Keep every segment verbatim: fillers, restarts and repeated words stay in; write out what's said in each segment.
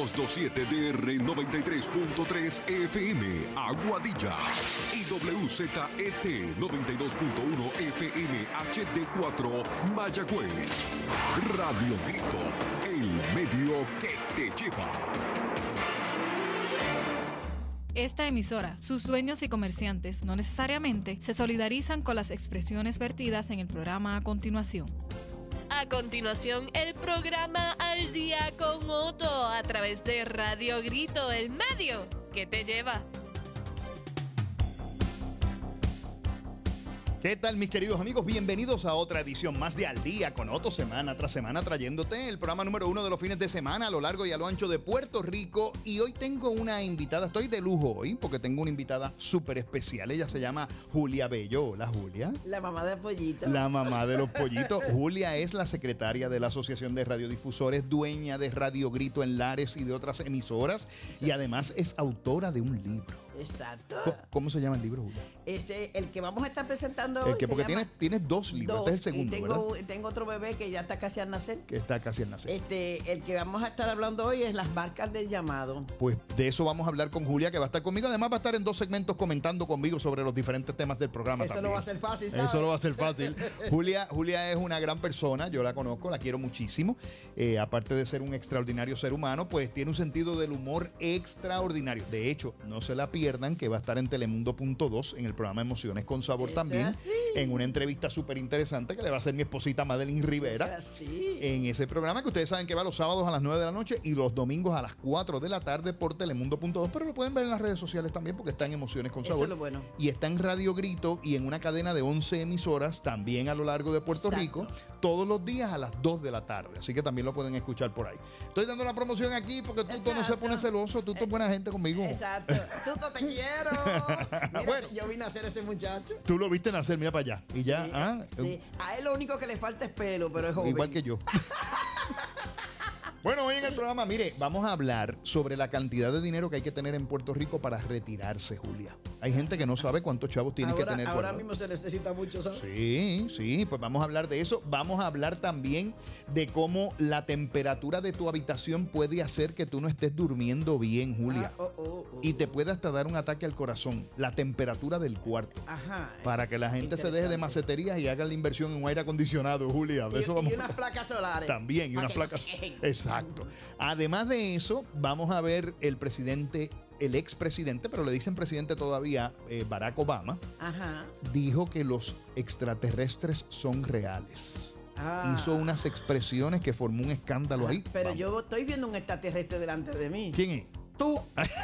doscientos siete D R noventa y tres punto tres F M, Aguadilla. Y W Z E T noventa y dos punto uno F M H D cuatro, Mayagüez. Radio Grito, el medio que te lleva. Esta emisora, sus dueños y comerciantes no necesariamente se solidarizan con las expresiones vertidas en el programa a continuación. A continuación, el programa Al Día con Otto a través de Radio Grito, el medio que te lleva. ¿Qué tal, mis queridos amigos? Bienvenidos a otra edición más de Al Día con Otto, semana tras semana trayéndote el programa número uno de los fines de semana a lo largo y a lo ancho de Puerto Rico. Y hoy tengo una invitada, estoy de lujo hoy porque tengo una invitada súper especial. Ella se llama Julia Bello. Hola, Julia. La mamá de Pollito. La mamá de los pollitos. Julia es la secretaria de la Asociación de Radiodifusores, dueña de Radio Grito en Lares y de otras emisoras. Y además es autora de un libro. Exacto. ¿Cómo, cómo se llama el libro, Julia? Este, el que vamos a estar presentando El que, hoy porque se llama tienes, tienes dos libros, Dos, este es el segundo, y tengo, ¿verdad? tengo otro bebé que ya está casi al nacer. Que está casi al nacer. Este, el que vamos a estar hablando hoy es las marcas del llamado. Pues de eso vamos a hablar con Julia, que va a estar conmigo. Además va a estar en dos segmentos comentando conmigo sobre los diferentes temas del programa. Eso también. lo va a hacer fácil, ¿sabes? Eso lo va a hacer fácil. Julia, Julia es una gran persona, yo la conozco, la quiero muchísimo. Eh, aparte de ser un extraordinario ser humano, pues tiene un sentido del humor extraordinario. De hecho, no se la pierdan, que va a estar en Telemundo punto dos, en el programa Emociones con Sabor. Eso también, es así. en una entrevista súper interesante que le va a hacer mi esposita Madeline Rivera. Eso es así. En ese programa que ustedes saben que va los sábados a las nueve de la noche y los domingos a las cuatro de la tarde por Telemundo punto dos, pero lo pueden ver en las redes sociales también porque está en Emociones con Eso Sabor. es lo bueno. Y está en Radio Grito y en una cadena de once emisoras también a lo largo de Puerto Exacto. Rico, todos los días a las dos de la tarde. Así que también lo pueden escuchar por ahí. Estoy dando la promoción aquí porque Tuto no se Exacto. pone celoso, Tuto es buena gente conmigo. Exacto. Tuto, te quiero. Mira, Bueno. yo vine a ser ese muchacho. Tú lo viste nacer, mira para allá. Y ya, Sí, ah, sí. A él lo único que le falta es pelo, pero es joven. igual que yo. Bueno, hoy en el programa, mire, vamos a hablar sobre la cantidad de dinero que hay que tener en Puerto Rico para retirarse, Julia. Hay gente que no sabe cuántos chavos tiene ahora, que tener. Ahora guardado. mismo se necesita mucho, ¿sabes? Sí, sí, pues vamos a hablar de eso. Vamos a hablar también de cómo la temperatura de tu habitación puede hacer que tú no estés durmiendo bien, Julia. Ah, oh, oh, oh. Y te puede hasta dar un ataque al corazón. La temperatura del cuarto. Ajá. Para que la gente se deje de Interesante. maceterías y haga la inversión en un aire acondicionado, Julia. De Y, eso y vamos unas placas solares. También, y Pa' unas que no placas. se quejen. Exacto. Además de eso, vamos a ver el presidente, el expresidente, pero le dicen presidente todavía, eh, Barack Obama, Ajá. dijo que los extraterrestres son reales. Ah. Hizo unas expresiones que formó un escándalo Ah, ahí. Pero Vamos. yo estoy viendo un extraterrestre delante de mí. ¿Quién es? Tú.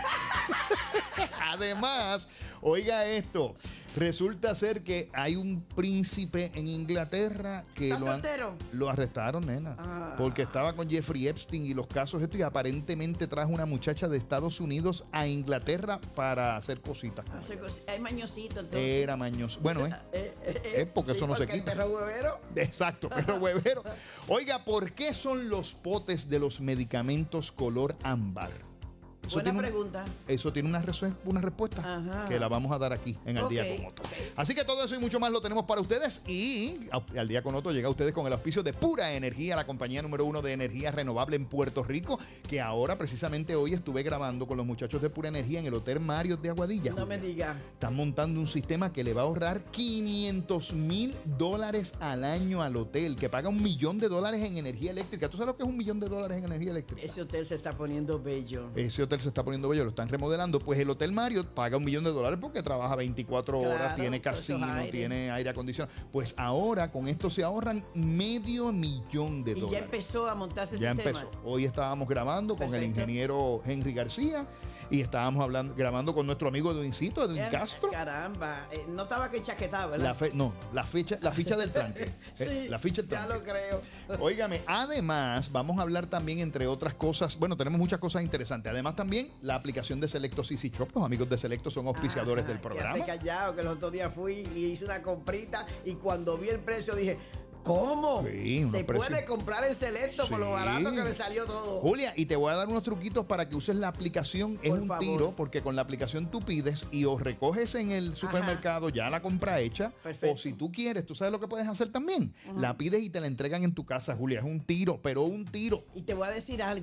Además, oiga esto. Resulta ser que hay un príncipe en Inglaterra que ¿Estás lo, han- soltero? lo arrestaron, nena. Ah. Porque estaba con Jeffrey Epstein y los casos estos, y aparentemente trajo una muchacha de Estados Unidos a Inglaterra para hacer cositas. con Hace ella. cos- Hay mañosito, entonces. Era mañoso. Bueno, eh. Eh, eh, eh, Es porque eso no se porque quita. El perro huevero. Exacto, pero huevero. Oiga, ¿por qué son los potes de los medicamentos color ámbar? Eso Buena tiene una- pregunta. Eso tiene una, resu- una respuesta Ajá. que la vamos a dar aquí en Al Ok, Día con Otto. ok. Así que todo eso y mucho más lo tenemos para ustedes. Y a- Al Día con Otto llega a ustedes con el auspicio de Pura Energía, la compañía número uno de energía renovable en Puerto Rico, que ahora precisamente hoy estuve grabando con los muchachos de Pura Energía en el Hotel Marriott de Aguadilla. No me Julia. diga. Están montando un sistema que le va a ahorrar quinientos mil dólares al año al hotel, que paga un millón de dólares en energía eléctrica. ¿Tú sabes lo que es un millón de dólares en energía eléctrica? Ese hotel se está poniendo bello. Ese hotel se está poniendo bello, lo están remodelando. Pues el Hotel Marriott paga un millón de dólares porque trabaja veinticuatro horas, Claro, tiene por esos casino, aires. tiene aire acondicionado. Pues ahora con esto se ahorran medio millón de Y ya dólares. empezó a montarse el Ya sistema. empezó. Hoy estábamos grabando con el Perfecto. ingeniero Henry García y estábamos hablando, grabando con nuestro amigo Edwincito, Edwin Eh, Castro. Caramba, eh, no estaba que chaquetado, ¿verdad? La fe- no, la fecha, la ficha del tranque. Sí, Eh, la ficha del ya tranque. lo creo. Óigame, además vamos a hablar también, entre otras cosas, bueno, tenemos muchas cosas interesantes. Además también la aplicación de Selectos Easy Shop. Los amigos de Selectos son auspiciadores Ajá, del programa. quédate callado, que los otros días fui y hice una comprita y cuando vi el precio dije, ¿cómo? Sí, unos Se precios. puede comprar en Selecto por Sí. lo barato que me salió todo. Julia, y te voy a dar unos truquitos para que uses la aplicación. Es Por un favor. tiro, porque con la aplicación tú pides y o recoges en el supermercado ya la compra hecha. Perfecto. O si tú quieres, tú sabes lo que puedes hacer también. La pides y te la entregan en tu casa, Julia. Es un tiro, pero un tiro. Y te voy a decir algo.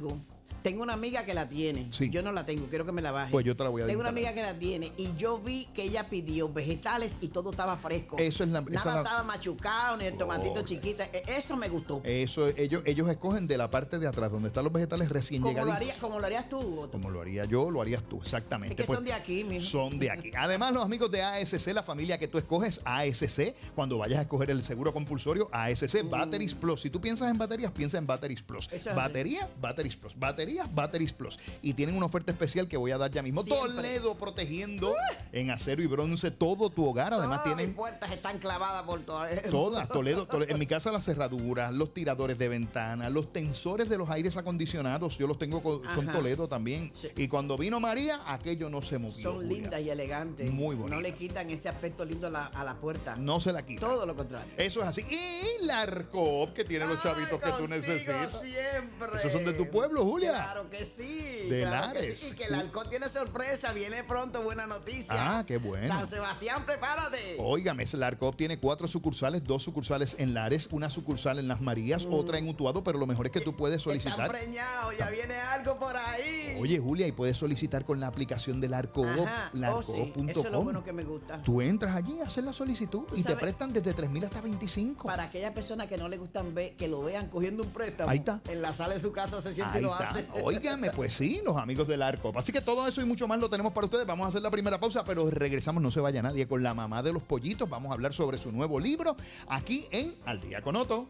Tengo una amiga que la tiene. Sí. Yo no la tengo, quiero que me la baje. Pues yo te la voy a Tengo una instalar. amiga que la tiene y yo vi que ella pidió vegetales y todo estaba fresco. Eso es la- Nada esa es la- estaba machucado, ni el tomatito Oh. chiquita. E- Eso me gustó. Eso, ellos, ellos escogen de la parte de atrás, donde están los vegetales recién Como lo, llegaditos. haría, como lo harías tú, Otto. Como lo haría yo, lo harías tú, exactamente. Es que Pues, son de aquí, mijo. Son de aquí. Además, los amigos de A S C, la familia que tú escoges, A S C, cuando vayas a escoger el seguro compulsorio, A S C Batteries Plus. Si tú piensas en baterías, piensa en Batteries Plus. Eso es así. Batería, Batteries Plus. Batería, Batteries Plus. Y tienen una oferta especial que voy a dar ya mismo. Siempre. Toledo protegiendo en acero y bronce todo tu hogar. Además, Todas tienen mis puertas están clavadas por todo. todas, Toledo, Toledo. En mi casa las cerraduras, los tiradores de ventana, los tensores de los aires acondicionados, yo los tengo con, son Ajá. Toledo también. Sí. Y cuando vino María, aquello no se movió. Son Julia. lindas y elegantes. Muy bonitas. No le quitan ese aspecto lindo a la, a la puerta. No se la quita. Todo lo contrario. Eso es así. Y la Arcop, que tiene los chavitos que tú Contigo necesitas. Siempre. Esos son de tu pueblo, Julia. Claro que sí. De claro que Lares. sí. Y que el halcón tiene sorpresa. Viene pronto, buena noticia. Ah, qué bueno. San Sebastián, prepárate. Óigame, la Arcop tiene cuatro sucursales, dos sucursales en Lares, una sucursal en Las Marías, otra en Utuado, pero lo mejor es que tú puedes Están solicitar. preñados, ya viene algo por ahí. Oye, Julia, y puedes solicitar con la aplicación de la Arcop, Ajá. Oh, sí. larcoop punto com. Eso es lo bueno que me gusta. Tú entras allí, haces la solicitud y te sabes- prestan desde tres mil hasta veinticinco. Para aquellas personas que no les gustan ver, que lo vean cogiendo un préstamo. Ahí está. En la sala de su casa se siente Ahí y lo está. hace. Óigame, pues sí, los amigos del Arcop. Así que todo eso y mucho más lo tenemos para ustedes. Vamos a hacer la primera pausa, pero regresamos, no se vaya nadie, con la mamá de los pollitos. Vamos a hablar sobre su nuevo libro aquí en Al Día con Otto.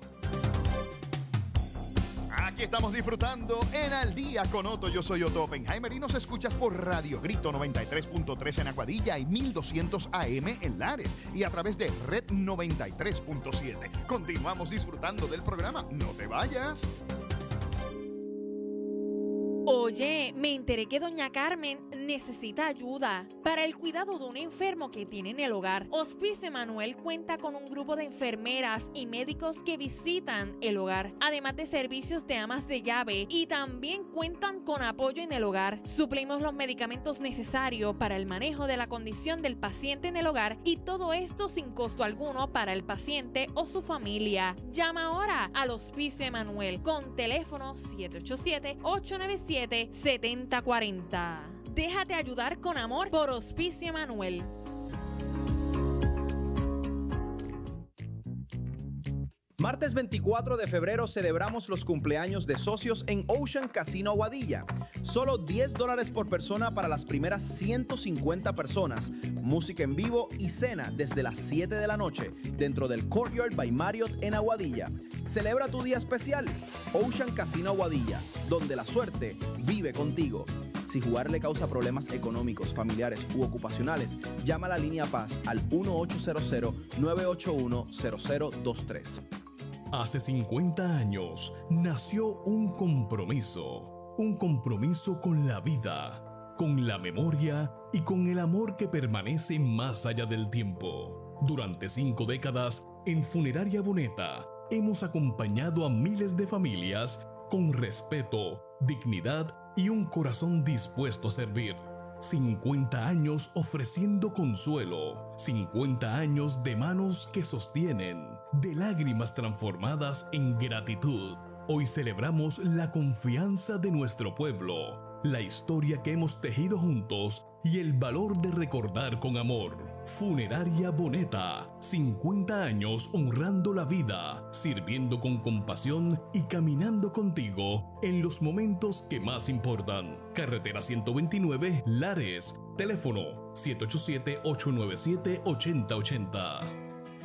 Aquí estamos disfrutando en Al Día con Otto. Yo soy Otto Oppenheimer y nos escuchas por Radio Grito noventa y tres punto tres en Aguadilla y mil doscientos A M en Lares y a través de Red noventa y tres punto siete. Continuamos disfrutando del programa. No te vayas. Oye, me enteré que doña Carmen necesita ayuda para el cuidado de un enfermo que tiene en el hogar. Hospicio Emanuel cuenta con un grupo de enfermeras y médicos que visitan el hogar, además de servicios de amas de llave, y también cuentan con apoyo en el hogar. Suplimos los medicamentos necesarios para el manejo de la condición del paciente en el hogar, y todo esto sin costo alguno para el paciente o su familia. Llama ahora al Hospicio Emanuel con teléfono siete ocho siete, ocho nueve siete, siete cero cuatro cero. Déjate ayudar con amor por Hospicio Emanuel. Martes veinticuatro de febrero celebramos los cumpleaños de socios en Ocean Casino Aguadilla. Solo diez dólares por persona para las primeras ciento cincuenta personas. Música en vivo y cena desde las siete de la noche dentro del Courtyard by Marriott en Aguadilla. Celebra tu día especial. Ocean Casino Aguadilla, donde la suerte vive contigo. Si jugar le causa problemas económicos, familiares u ocupacionales, llama a la línea Paz al uno ocho cero cero, nueve ocho uno, cero cero dos tres. Hace cincuenta años nació un compromiso, un compromiso con la vida, con la memoria y con el amor que permanece más allá del tiempo. Durante cinco décadas, en Funeraria Boneta, hemos acompañado a miles de familias con respeto, dignidad y un corazón dispuesto a servir. cincuenta años ofreciendo consuelo, cincuenta años de manos que sostienen, de lágrimas transformadas en gratitud. Hoy celebramos la confianza de nuestro pueblo, la historia que hemos tejido juntos y el valor de recordar con amor. Funeraria Boneta, cincuenta años honrando la vida, sirviendo con compasión y caminando contigo en los momentos que más importan. Carretera ciento veintinueve, Lares. Teléfono siete ocho siete, ocho nueve siete, ocho cero ocho cero.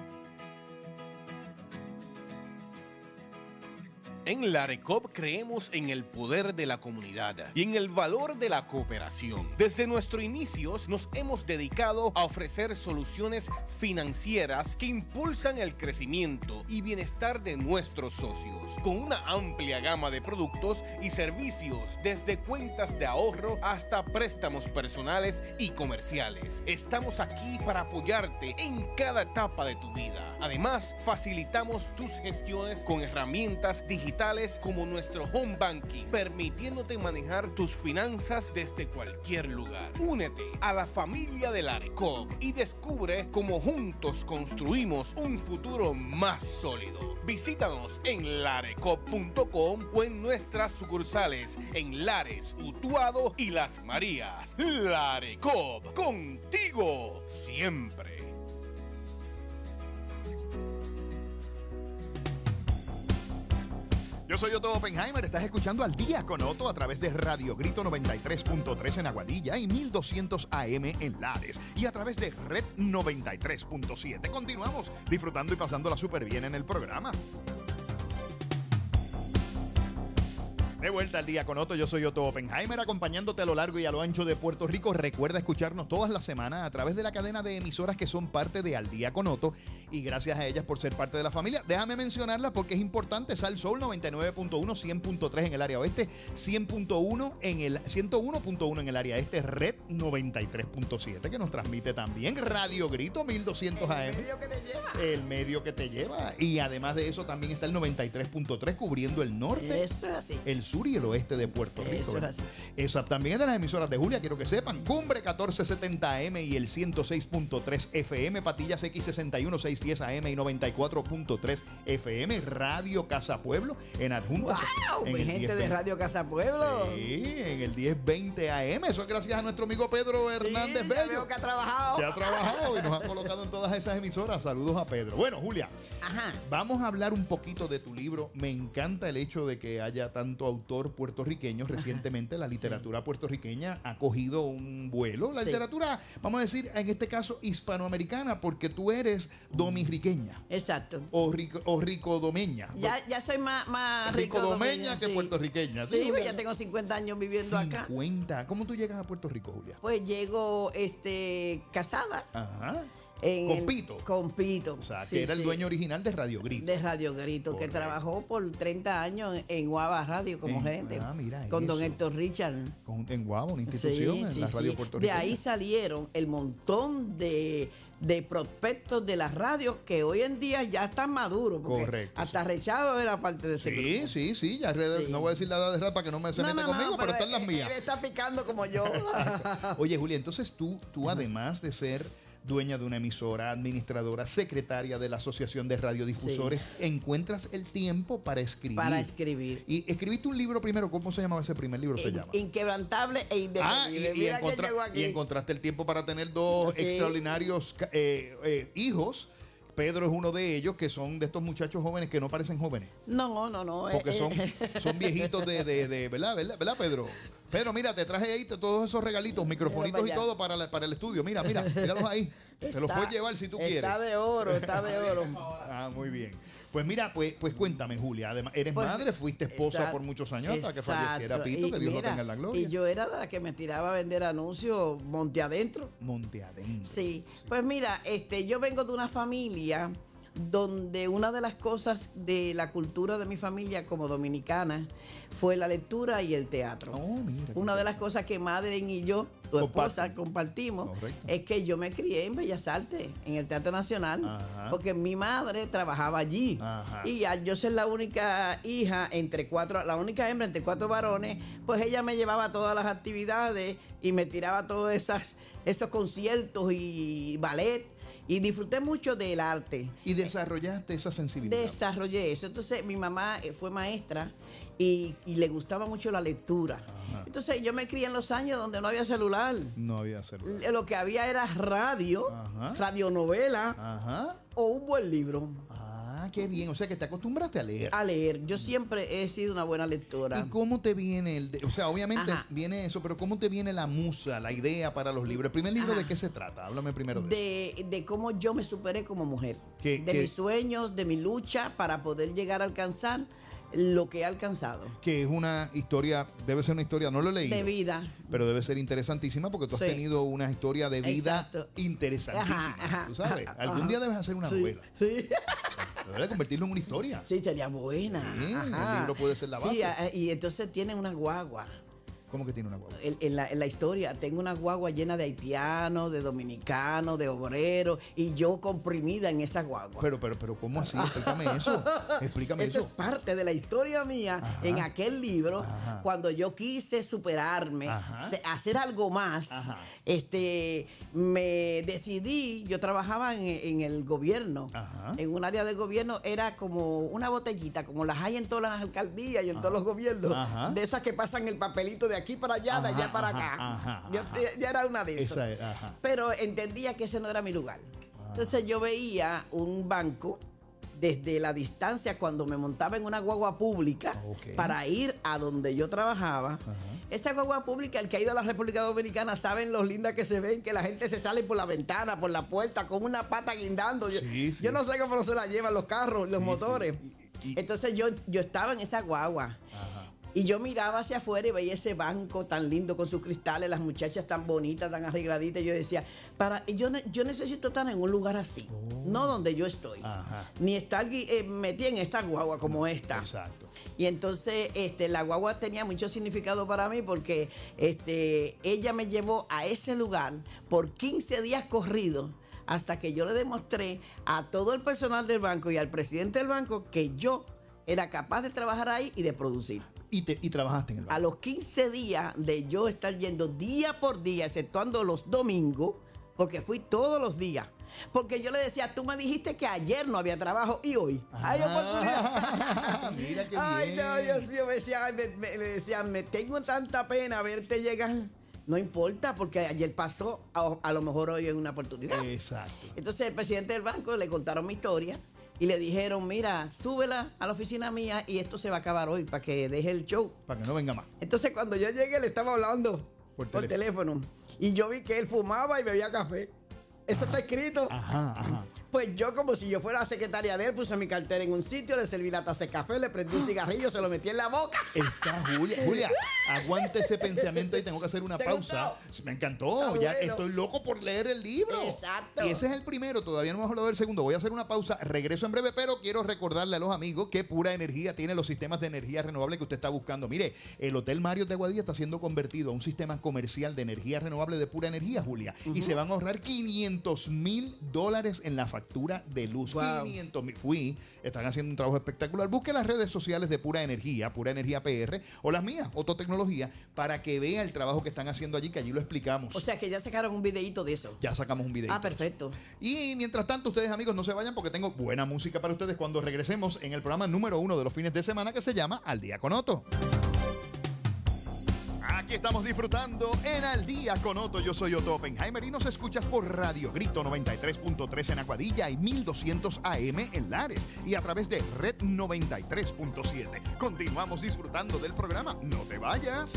En la Arecop creemos en el poder de la comunidad y en el valor de la cooperación. Desde nuestros inicios nos hemos dedicado a ofrecer soluciones financieras que impulsan el crecimiento y bienestar de nuestros socios, con una amplia gama de productos y servicios, desde cuentas de ahorro hasta préstamos personales y comerciales. Estamos aquí para apoyarte en cada etapa de tu vida. Además, facilitamos tus gestiones con herramientas digitales como nuestro Home Banking, permitiéndote manejar tus finanzas desde cualquier lugar. Únete a la familia de la Arecop y descubre cómo juntos construimos un futuro más sólido. Visítanos en larecop punto com o en nuestras sucursales en Lares, Utuado y Las Marías. Larecop, contigo siempre. Yo soy Otto Oppenheimer, estás escuchando Al Día con Otto a través de Radio Grito noventa y tres punto tres en Aguadilla y mil doscientos A M en Lares y a través de Red noventa y tres punto siete. Continuamos disfrutando y pasándola súper bien en el programa. De vuelta al Día con Otto, yo soy Otto Oppenheimer, acompañándote a lo largo y a lo ancho de Puerto Rico. Recuerda escucharnos todas las semanas a través de la cadena de emisoras que son parte de Al Día con Otto, y gracias a ellas por ser parte de la familia. Déjame mencionarlas porque es importante. Sal Soul noventa y nueve punto uno, cien punto tres en el área oeste, cien punto uno en el ciento uno punto uno en el área este, Red noventa y tres punto siete que nos transmite también Radio Grito mil doscientos A M. El medio que te lleva. El medio que te lleva. Y además de eso también está el noventa y tres punto tres cubriendo el norte. Eso es así. El sur y el oeste de Puerto Rico. Eso es así. Esa también es de las emisoras de Julia, quiero que sepan. Cumbre catorce setenta A M y el ciento seis punto tres F M, Patillas X sesenta y uno seiscientos diez A M y noventa y cuatro punto tres F M, Radio Casa Pueblo en adjuntas. ¡Wow! En Mi el gente diez de Radio Casa Pueblo. Sí, en el diez veinte A M. Eso es gracias a nuestro amigo Pedro Hernández Sí, Bello. ya veo que ha trabajado. Que ha trabajado y nos ha colocado en todas esas emisoras. Saludos a Pedro. Bueno, Julia, Ajá. vamos a hablar un poquito de tu libro. Me encanta el hecho de que haya tanto autor puertorriqueño. Recientemente la literatura sí. puertorriqueña ha cogido un vuelo. La sí. literatura, vamos a decir, en este caso hispanoamericana, porque tú eres dominriqueña. Exacto. O, rico, o ricodomeña. Ya, ya soy más, más ricodomeña que sí. puertorriqueña. Sí, sí, pues ya tengo cincuenta años viviendo cincuenta. acá. cincuenta. ¿Cómo tú llegas a Puerto Rico, Julia? Pues llego este, casada. Ajá. En con Pito. Con Pito. O sea, sí, que era el sí. dueño original de Radio Grito. De Radio Grito, Correcto. Que trabajó por treinta años en Guava Radio como en, gerente. Ah, mira, con eso. don Héctor Richard. Con, en Guava, una institución sí, en sí, la radio sí. puertorriqueña. De ahí salieron el montón de, de prospectos de las radios que hoy en día ya están maduros. Correcto. Hasta sí. Rechado era parte de ese sí, grupo. Sí, sí, ya sí. No voy a decir la edad de Red para que no me se no, mete no, conmigo, no, pero, pero están las mías. Él está picando como yo. Oye, Julia, entonces tú, tú además de ser dueña de una emisora, administradora, secretaria de la Asociación de Radiodifusores, sí. encuentras el tiempo para escribir. Para escribir. Y escribiste un libro primero. ¿Cómo se llamaba ese primer libro? Se In, llama Inquebrantable e Indetenible. Ah, y, y, Mira encontra- que llegó aquí. y encontraste el tiempo para tener dos sí. extraordinarios eh, eh, hijos. Pedro es uno de ellos, que son de estos muchachos jóvenes que no parecen jóvenes. No, no, no. Porque eh, son, eh. son viejitos de, de, de ¿verdad? ¿verdad? ¿verdad, Pedro? Pedro, mira, te traje ahí todos esos regalitos, microfonitos y todo para, la, para el estudio. Mira, mira, míralos ahí. Está, te los puedes llevar si tú está quieres. Está de oro, está de oro. Ah, muy bien. Pues mira, pues, pues cuéntame, Julia. Además, eres pues, madre, fuiste esposa exacto, por muchos años hasta que exacto. falleciera Pito, y que Dios mira, lo tenga en la gloria. Y yo era de la que me tiraba a vender anuncios monte adentro. Monte adentro. Sí. sí. Pues mira, este, yo vengo de una familia donde una de las cosas de la cultura de mi familia como dominicana fue la lectura y el teatro. Oh, mira, una de las cosas que Madeleine y yo, tu esposa, Comparten. compartimos, Correcto. es que yo me crié en Bellas Artes, en el Teatro Nacional, Ajá. porque mi madre trabajaba allí. Ajá. Y al yo ser la única hija entre cuatro, la única hembra entre cuatro varones, pues ella me llevaba a todas las actividades y me tiraba todos esas, esos conciertos y ballet. Y disfruté mucho del arte. Y desarrollaste esa sensibilidad. Desarrollé eso. Entonces, mi mamá fue maestra y, y le gustaba mucho la lectura. Ajá. Entonces, yo me crié en los años donde no había celular. No había celular. Lo que había era radio, Ajá. radionovela Ajá. o un buen libro. Ah, qué bien. O sea, que te acostumbraste a leer. A leer. Yo siempre he sido una buena lectora. ¿Y cómo te viene el... De, o sea, obviamente Ajá. viene eso, pero ¿cómo te viene la musa, la idea para los libros? ¿El primer libro Ajá. de qué se trata? Háblame primero de De, eso. de cómo yo me superé como mujer. ¿Qué, de qué? mis sueños, de mi lucha para poder llegar a alcanzar lo que he alcanzado. Que es una historia, debe ser una historia, no lo he leído. De vida. Pero debe ser interesantísima porque tú has sí. tenido una historia de vida Exacto. interesantísima. Ajá, ajá, ¿Tú sabes? ajá, Algún ajá. día debes hacer una sí, novela. Sí. Debes convertirlo en una historia. Sí, sería buena. Sí, Ajá. el libro puede ser la base. Sí, y entonces tiene una guagua. ¿Cómo que tiene una guagua? En, en, la, en la historia, tengo una guagua llena de haitianos, de dominicanos, de obreros, y yo comprimida en esa guagua. Pero, pero, pero, ¿cómo así? Explícame eso. Explícame Eso eso. es parte de la historia mía. Ajá. En aquel libro, Ajá. cuando yo quise superarme, se, hacer algo más, Ajá. este, me decidí, yo trabajaba en, en el gobierno, Ajá. en un área del gobierno, era como una botellita, como las hay en todas las alcaldías y en Ajá. todos los gobiernos, Ajá. de esas que pasan el papelito de aquí para allá, ajá, de allá para ajá, acá. Ajá, yo, ajá. ya era una de esas. Es, pero entendía que ese no era mi lugar. Ajá. Entonces yo veía un banco desde la distancia cuando me montaba en una guagua pública okay. para ir a donde yo trabajaba. Ajá. Esa guagua pública, el que ha ido a la República Dominicana, saben lo lindas que se ven, que la gente se sale por la ventana, por la puerta, con una pata guindando. Sí, yo, sí. yo no sé cómo se la llevan los carros, los sí, motores. Sí. Y, y, Entonces yo, yo estaba en esa guagua. Ajá. Y yo miraba hacia afuera y veía ese banco tan lindo con sus cristales, las muchachas tan bonitas, tan arregladitas. Y yo decía, para, yo, yo necesito estar en un lugar así, oh. no donde yo estoy. Ajá. Ni estar eh, metida en esta guagua como esta. Exacto. Y entonces este, la guagua tenía mucho significado para mí porque este, ella me llevó a ese lugar por quince días corridos hasta que yo le demostré a todo el personal del banco y al presidente del banco que yo era capaz de trabajar ahí y de producir. Y, te, y trabajaste en el banco. A los quince días de yo estar yendo día por día, exceptuando los domingos, porque fui todos los días. Porque yo le decía, tú me dijiste que ayer no había trabajo y hoy ah, hay oportunidad. Mira qué Ay, bien. No, Dios mío, me decía, me, me, le decían, me tengo tanta pena verte llegar. No importa, porque ayer pasó, a, a lo mejor hoy hay una oportunidad. Exacto. Entonces el presidente del banco le contaron mi historia. Y le dijeron, mira, súbela a la oficina mía y esto se va a acabar hoy para que deje el show. Para que no venga más. Entonces cuando yo llegué le estaba hablando por, por teléfono. teléfono. Y yo vi que él fumaba y bebía café. Eso ajá. está escrito. Ajá, ajá. Pues yo, como si yo fuera la secretaria de él, puse mi cartera en un sitio, le serví la taza de café, le prendí un cigarrillo, se lo metí en la boca. Está Julia. Julia, aguante ese pensamiento y tengo que hacer una pausa. Gustó? Me encantó. Está ya bueno. Estoy loco por leer el libro. Exacto. Y ese es el primero. Todavía no hemos hablado del segundo. Voy a hacer una pausa. Regreso en breve, pero quiero recordarle a los amigos que Pura Energía tiene los sistemas de energía renovable que usted está buscando. Mire, el Hotel Marriott de Aguadilla está siendo convertido a un sistema comercial de energía renovable de Pura Energía, Julia. Uh-huh. Y se van a ahorrar quinientos mil dólares en la factura de luz. Wow. quinientos mil. Fui, están haciendo un trabajo espectacular. Busque las redes sociales de Pura Energía, Pura Energía P R, o las mías, Ototecnología, para que vea el trabajo que están haciendo allí, que allí lo explicamos. O sea, que ya sacaron un videíto de eso. Ya sacamos un videíto. Ah, perfecto. Y mientras tanto, ustedes, amigos, no se vayan porque tengo buena música para ustedes cuando regresemos en el programa número uno de los fines de semana que se llama Al Día con Otto. Aquí estamos disfrutando en Al Día con Otto. Yo soy Otto Oppenheimer y nos escuchas por Radio Grito noventa y tres punto tres en Aguadilla y mil doscientos A M en Lares y a través de Red noventa y tres punto siete. Continuamos disfrutando del programa. No te vayas.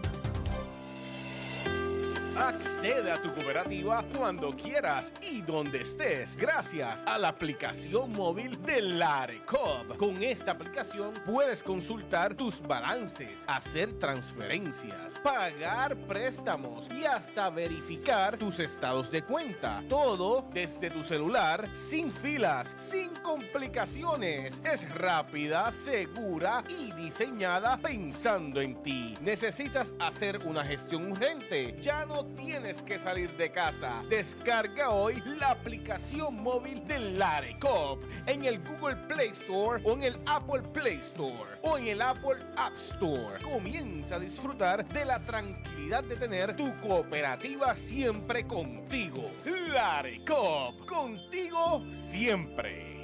Accede a tu cooperativa cuando quieras y donde estés gracias a la aplicación móvil de Larecoop. Con esta aplicación puedes consultar tus balances, hacer transferencias, pagar préstamos y hasta verificar tus estados de cuenta. Todo desde tu celular, sin filas, sin complicaciones. Es rápida, segura y diseñada pensando en ti. ¿Necesitas hacer una gestión urgente? Ya no tienes que salir de casa. Descarga hoy la aplicación móvil de Larecoop en el Google Play Store o en el Apple Play Store o en el Apple App Store. Comienza a disfrutar de la tranquilidad de tener tu cooperativa siempre contigo. Larecoop, contigo siempre.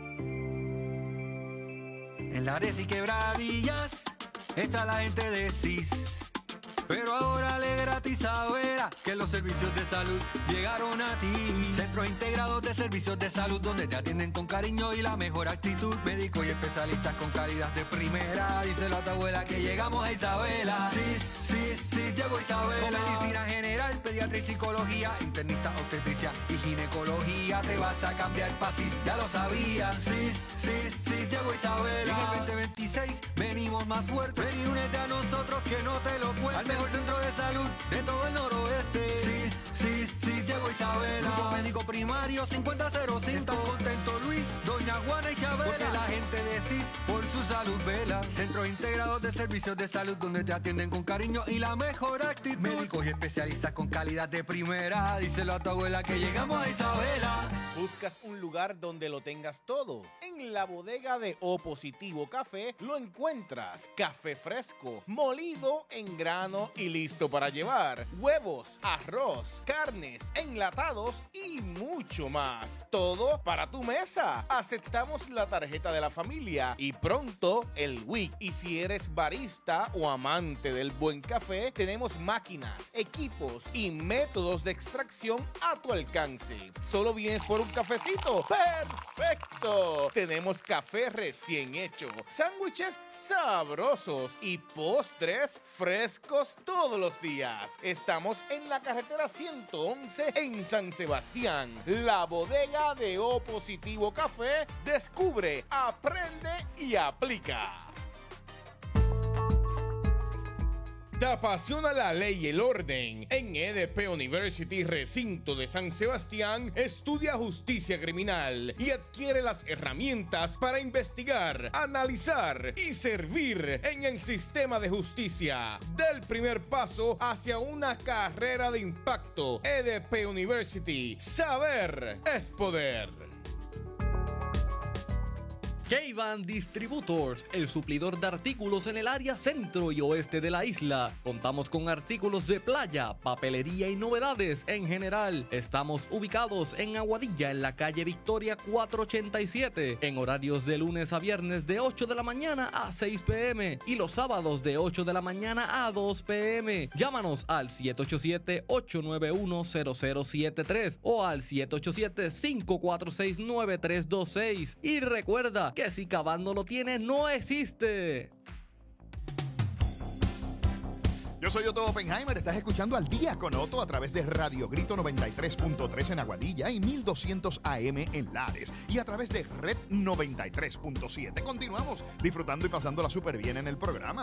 En Lares y Quebradillas está la gente de C I S. Pero ahora le gratis a Vera que los servicios de salud llegaron a ti. Centros integrados de servicios de salud donde te atienden con cariño y la mejor actitud. Médicos y especialistas con calidad de primera. Díselo a tu abuela que llegamos a Isabela. Sí, sí, sí, llegó Isabela. Con medicina general, pediatría y psicología, internista, obstetricia y ginecología. Te vas a cambiar pa' C I S, ya lo sabías. Sí, sí, sí, llegó Isabela. Y en el veinte veintiséis venimos más fuerte. Ven y únete a nosotros que no te lo cuento. Al mejor centro de salud de todo el noroeste. Sí, sí, sí, llegó Isabela. Grupo médico primario cincuenta cero cinco. Están contentos Luis, doña Juana y Chabela. Porque la gente de C I S por su salud Isabela. Centros integrados de servicios de salud donde te atienden con cariño y la mejor actitud. Médicos y especialistas con calidad de primera. Díselo a tu abuela que llegamos a Isabela. ¿Buscas un lugar donde lo tengas todo? En la bodega de O Positivo Café lo encuentras. Café fresco, molido en grano y listo para llevar. Huevos, arroz, carnes, enlatados y mucho más. Todo para tu mesa. Aceptamos la tarjeta de la familia y pronto el W I C. Y si eres barista o amante del buen café, tenemos máquinas, equipos y métodos de extracción a tu alcance. ¿Solo vienes por un cafecito? ¡Perfecto! Tenemos café recién hecho, sándwiches sabrosos y postres frescos todos los días. Estamos en la carretera ciento once en San Sebastián. La bodega de O Positivo Café. Descubre, aprende y aplica. ¿Te apasiona la ley y el orden? En E D P University Recinto de San Sebastián, estudia justicia criminal y adquiere las herramientas para investigar, analizar y servir en el sistema de justicia. Del primer paso hacia una carrera de impacto. E D P University. Saber es poder. K-Van Distributors, el suplidor de artículos en el área centro y oeste de la isla. Contamos con artículos de playa, papelería y novedades en general. Estamos ubicados en Aguadilla, en la calle Victoria cuatrocientos ochenta y siete, en horarios de lunes a viernes de ocho de la mañana a seis p m y los sábados de ocho de la mañana a dos p m Llámanos al siete ocho siete, ocho nueve uno, cero cero siete tres o al siete ocho siete, cinco cuatro seis, nueve tres dos seis. Y recuerda que si K-Van no lo tiene, no existe. Yo soy Otto Oppenheimer, estás escuchando Al Día con Otto a través de Radio Grito noventa y tres punto tres en Aguadilla y mil doscientos A M en Lares y a través de Red noventa y tres punto siete. Continuamos disfrutando y pasándola súper bien en el programa.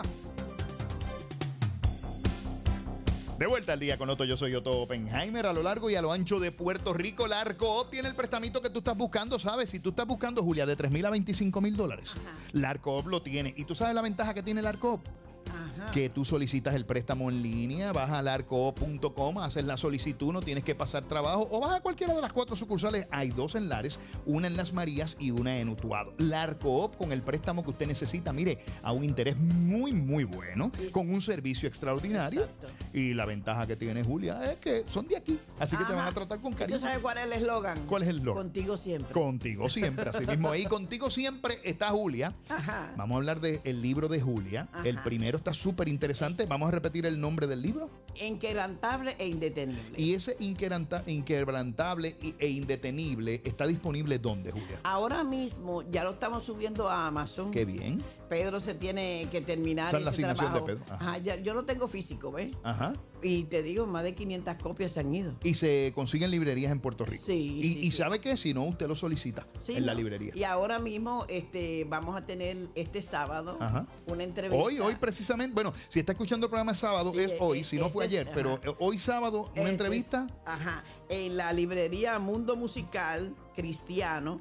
De vuelta al Día con Otto, yo soy Otto Oppenheimer. A lo largo y a lo ancho de Puerto Rico, la ARCOOP tiene el prestamito que tú estás buscando, ¿sabes? Si tú estás buscando, Julia, de tres mil a veinticinco mil dólares, la ARCOOP lo tiene. ¿Y tú sabes la ventaja que tiene la ARCOOP? Ajá. Que tú solicitas el préstamo en línea, vas a larcoop punto com, haces la solicitud, no tienes que pasar trabajo, o vas a cualquiera de las cuatro sucursales. Hay dos en Lares, una en Las Marías y una en Utuado. Larcoop, con el préstamo que usted necesita, mire, a un interés muy, muy bueno, sí, con un servicio extraordinario. Exacto. Y la ventaja que tiene, Julia, es que son de aquí, así Ajá. que te van a tratar con cariño. ¿Tú sabes cuál es el eslogan? ¿Cuál es el eslogan? Contigo siempre. Contigo siempre, así mismo. Ahí, contigo siempre está Julia. Ajá. Vamos a hablar del libro de Julia. Ajá. El primero está súper interesante. Vamos a repetir el nombre del libro. Inquebrantable e indetenible. Y ese inquebranta, inquebrantable e indetenible está disponible ¿dónde, Julia? Ahora mismo ya lo estamos subiendo a Amazon. Qué bien. Pedro se tiene que terminar esa ese la trabajo. De Pedro. Ajá. Ajá, ya, yo lo tengo físico, ¿ves? Ajá. Y te digo, más de quinientas copias se han ido. Y se consiguen librerías en Puerto Rico. Sí. Y, sí, y sí. sabe que si no, usted lo solicita sí, en no. la librería. Y ahora mismo este, vamos a tener este sábado Ajá. una entrevista. Hoy, hoy precisamente, bueno, si está escuchando el programa sábado, sí, es hoy, si no fue este, ayer, ajá. pero hoy sábado, una este, entrevista. Ajá, en la librería Mundo Musical Cristiano.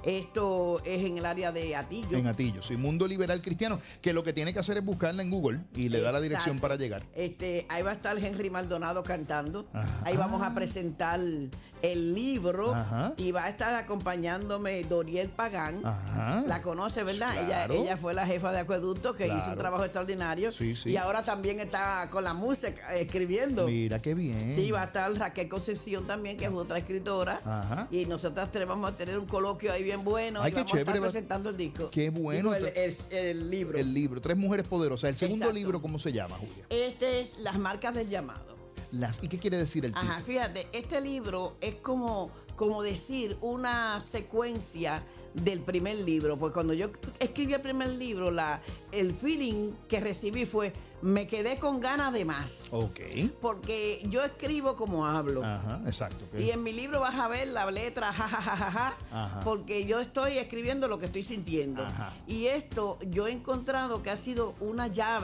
Esto es en el área de Atillo. En Atillo, sí, Mundo Liberal Cristiano, que lo que tiene que hacer es buscarla en Google y le Exacto. da la dirección para llegar. Este, ahí va a estar Henry Maldonado cantando. Ajá. Ahí vamos a presentar el libro. Ajá. Y va a estar acompañándome Doriel Pagán. Ajá. La conoce, ¿verdad? Claro. Ella, ella fue la jefa de acueducto que claro. hizo un trabajo extraordinario. Sí, sí. Y ahora también está con la música, escribiendo. Mira qué bien. Sí, va a estar Raquel Concepción también, que es otra escritora. Ajá. Y nosotras tres vamos a tener un coloquio ahí bien bueno. Ay, y qué vamos chévere. a estar presentando el disco. Qué bueno. Digo, el, el, el libro. El libro, Tres Mujeres Poderosas. El segundo Exacto. libro, ¿cómo se llama, Julia? Este es Las Marcas del Llamado. Las, ¿Y qué quiere decir el título? Ajá, fíjate, este libro es como, como decir una secuencia del primer libro. Pues cuando yo escribí el primer libro, la, el feeling que recibí fue, me quedé con ganas de más. Ok. Porque yo escribo como hablo. Ajá, exacto. Okay. Y en mi libro vas a ver la letra jajajaja, porque yo estoy escribiendo lo que estoy sintiendo. Ajá. Y esto yo he encontrado que ha sido una llave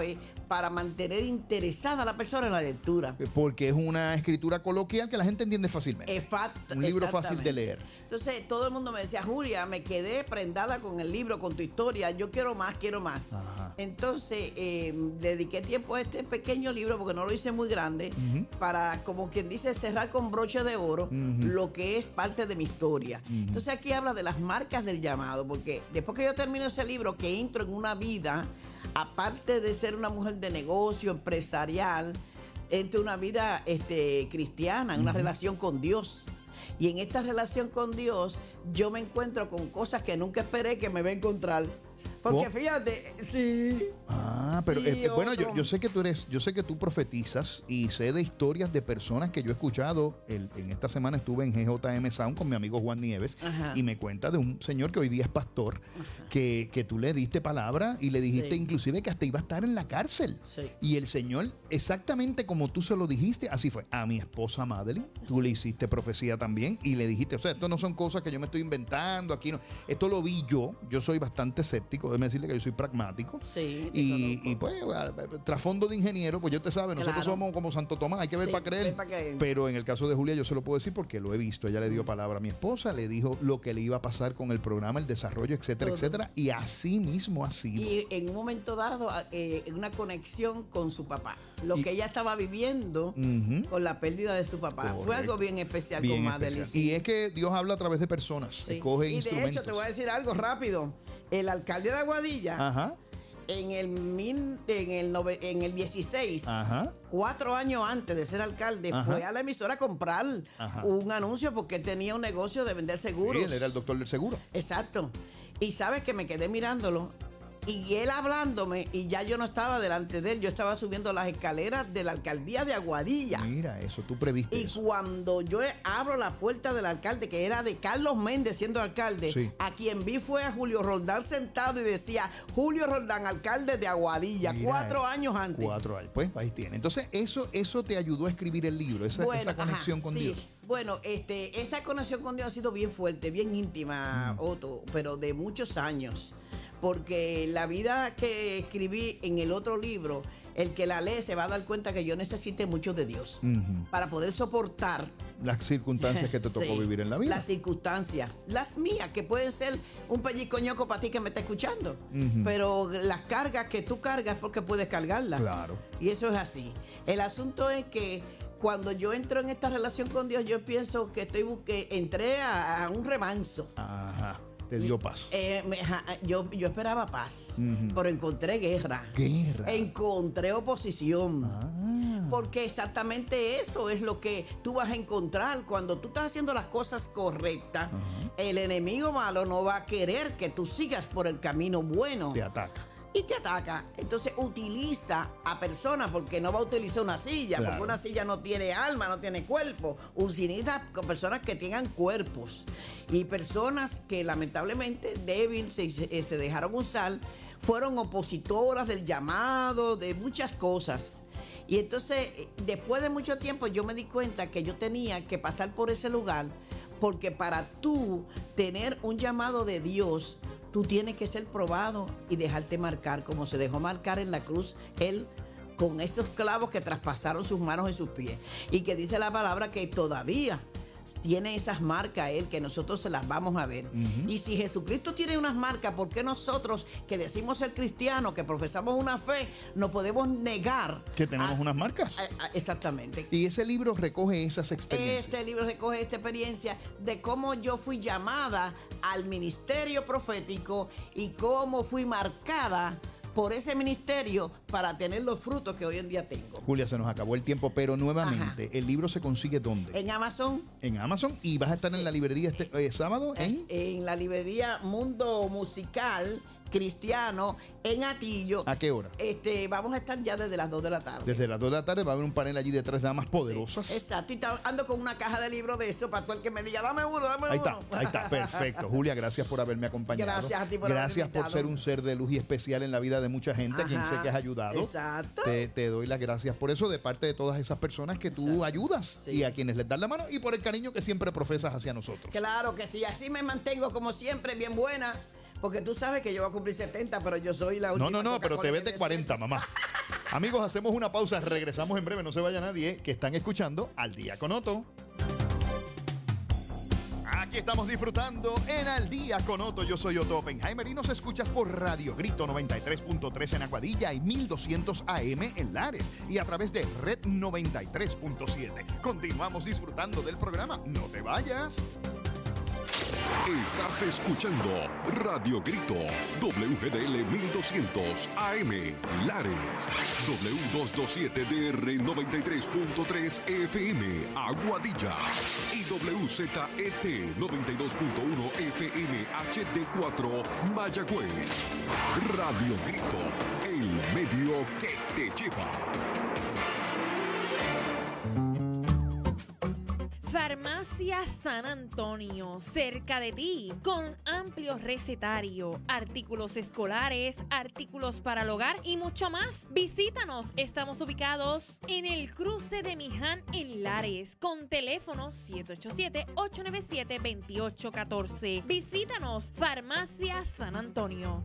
para mantener interesada a la persona en la lectura. Porque es una escritura coloquial que la gente entiende fácilmente. Exact- Un libro fácil de leer. Entonces todo el mundo me decía, Julia, me quedé prendada con el libro, con tu historia, yo quiero más, quiero más. Ajá. Entonces eh, dediqué tiempo a este pequeño libro, porque no lo hice muy grande, Uh-huh. para, como quien dice, cerrar con broche de oro Uh-huh. lo que es parte de mi historia. Uh-huh. Entonces aquí habla de las marcas del llamado, porque después que yo termino ese libro, que entro en una vida, aparte de ser una mujer de negocio, empresarial, entro en una vida este, cristiana, en una Uh-huh. relación con Dios. Y en esta relación con Dios, yo me encuentro con cosas que nunca esperé que me va a encontrar. Porque Oh. fíjate, sí. Ah, pero Sí, eh, eh, bueno, yo, otro. yo sé que tú eres, yo sé que tú profetizas y sé de historias de personas que yo he escuchado. El- en esta semana estuve en G J M Sound con mi amigo Juan Nieves. Ajá. Y me cuenta de un señor que hoy día es pastor, que, que tú le diste palabra y le dijiste Sí. inclusive que hasta iba a estar en la cárcel. Sí. Y el señor, exactamente como tú se lo dijiste, así fue. A mi esposa Madeline, tú le hiciste profecía también y le dijiste, o sea, esto no son cosas que yo me estoy inventando, aquí no. Esto lo vi yo, yo soy bastante escéptico, déjame decirle que yo soy pragmático. Sí, te Y, conozco. y pues, trasfondo de ingeniero, pues yo te sabe, nosotros Claro. somos como Santo Tomás, hay que ver Sí, para creer. ver pa' creer. Pero en el caso de Julia yo se lo puedo decir porque lo he visto. Ella le dio palabra a mi esposa, le dijo lo que le iba a pasar con el programa, el desarrollo, etcétera, Todo. etcétera. Y así mismo ha sido. Y en un momento dado, eh, una conexión con su papá. Lo Y- que ella estaba viviendo Ujú. con la pérdida de su papá. Fue Correcto. algo bien especial Bien con Madeline. especial. Y es que Dios habla a través de personas, Sí. escoge Y de instrumentos. hecho, te voy a decir algo rápido. El alcalde de Aguadilla, Ajá, en el, mil- en el, nove- en el dieciséis, ajá. cuatro años antes de ser alcalde, Ajá. fue a la emisora a comprar Ajá. un anuncio porque él tenía un negocio de vender seguros. Sí, él era el doctor del seguro. Exacto. Y sabes que me quedé mirándolo y él hablándome y ya yo no estaba delante de él, yo estaba subiendo las escaleras de la alcaldía de Aguadilla. Mira, eso, tú previste Y eso. cuando yo abro la puerta del alcalde, que era de Carlos Méndez siendo alcalde, Sí. a quien vi fue a Julio Roldán sentado y decía, Julio Roldán, alcalde de Aguadilla, Mira, cuatro eh, años antes. Cuatro años, pues ahí tiene. Entonces, eso, eso te ayudó a escribir el libro, esa, esa ajá, conexión con sí. Dios. Bueno, este, esta conexión con Dios ha sido bien fuerte, bien íntima, Mm. Otto, pero de muchos años. Porque la vida que escribí en el otro libro, el que la lee se va a dar cuenta que yo necesité mucho de Dios Ujú. para poder soportar Las circunstancias que te tocó sí, vivir en la vida. las circunstancias, las mías, que pueden ser un pellizcoñoco para ti que me está escuchando. Ujú. Pero las cargas que tú cargas es porque puedes cargarlas. Claro. Y eso es así. El asunto es que cuando yo entro en esta relación con Dios, yo pienso que estoy busque, entré a, a un remanso. Ajá. Te dio paz. Eh, me- ja- yo, yo esperaba paz, Ujú. pero encontré guerra. Guerra. Encontré oposición. Ah. Porque exactamente eso es lo que tú vas a encontrar cuando tú estás haciendo las cosas correctas. Ajá. El enemigo malo no va a querer que tú sigas por el camino bueno Te ataca. y te ataca. Entonces utiliza a personas, porque no va a utilizar una silla, Claro. porque una silla no tiene alma, no tiene cuerpo. Utiliza con personas que tengan cuerpos y personas que lamentablemente débil se, se- se dejaron usar, fueron opositoras del llamado, de muchas cosas. Y entonces, eh, después de mucho tiempo, yo me di cuenta que yo tenía que pasar por ese lugar, porque para tú tener un llamado de Dios, tú tienes que ser probado y dejarte marcar, como se dejó marcar en la cruz él, con esos clavos que traspasaron sus manos y sus pies. Y que dice la palabra que todavía tiene esas marcas él, que nosotros se las vamos a ver. Ujú. Y si Jesucristo tiene unas marcas, ¿por qué nosotros que decimos ser cristianos, que profesamos una fe, no podemos negar Que tenemos a- unas marcas. a- a- exactamente. Y ese libro recoge esas experiencias. Este libro recoge esta experiencia de cómo yo fui llamada al ministerio profético y cómo fui marcada por ese ministerio para tener los frutos que hoy en día tengo. Julia, se nos acabó el tiempo, pero nuevamente, ¿el libro se consigue dónde? En Amazon, En Amazon. Y vas a estar en la librería este eh, sábado es en... en la librería Mundo Musical Cristiano en Atillo. ¿A qué hora? Este, vamos a estar ya desde las dos de la tarde. Desde las dos de la tarde va a haber un panel allí de tres damas poderosas. Exacto, y ta- ando con una caja de libros de eso para todo el que me diga, dame uno, dame Ahí uno. está, ahí está, perfecto. Julia, gracias por haberme acompañado. Gracias a ti por haberme Gracias por invitado. ser un ser de luz y especial en la vida de mucha gente, a quien Ajá, sé que has ayudado. exacto. Te, te doy las gracias por eso, de parte de todas esas personas que tú Exacto. ayudas Sí. y a quienes les das la mano y por el cariño que siempre profesas hacia nosotros. Claro que sí, así me mantengo como siempre bien buena, porque tú sabes que yo voy a cumplir setenta, pero yo soy la última. No, no, no, pero te ves de decente. cuarenta, mamá. Amigos, hacemos una pausa, regresamos en breve, no se vaya nadie, que están escuchando Al Día con Otto. Aquí estamos disfrutando en Al Día con Otto. Yo soy Otto Oppenheimer y nos escuchas por Radio Grito noventa y tres punto tres en Aguadilla y mil doscientos A M en Lares y a través de Red noventa y tres punto siete. Continuamos disfrutando del programa. No te vayas. Estás escuchando Radio Grito, W G D L mil doscientos A M, Lares, W doscientos veintisiete D R noventa y tres punto tres F M, Aguadilla, y W Z E T noventa y dos punto uno F M H D cuatro, Mayagüez. Radio Grito, el medio que te lleva. Farmacia San Antonio, cerca de ti, con amplio recetario, artículos escolares, artículos para el hogar y mucho más. Visítanos, estamos ubicados en el cruce de Miján en Lares, con teléfono siete ocho siete, ocho nueve siete, dos ocho uno cuatro. Visítanos, Farmacia San Antonio.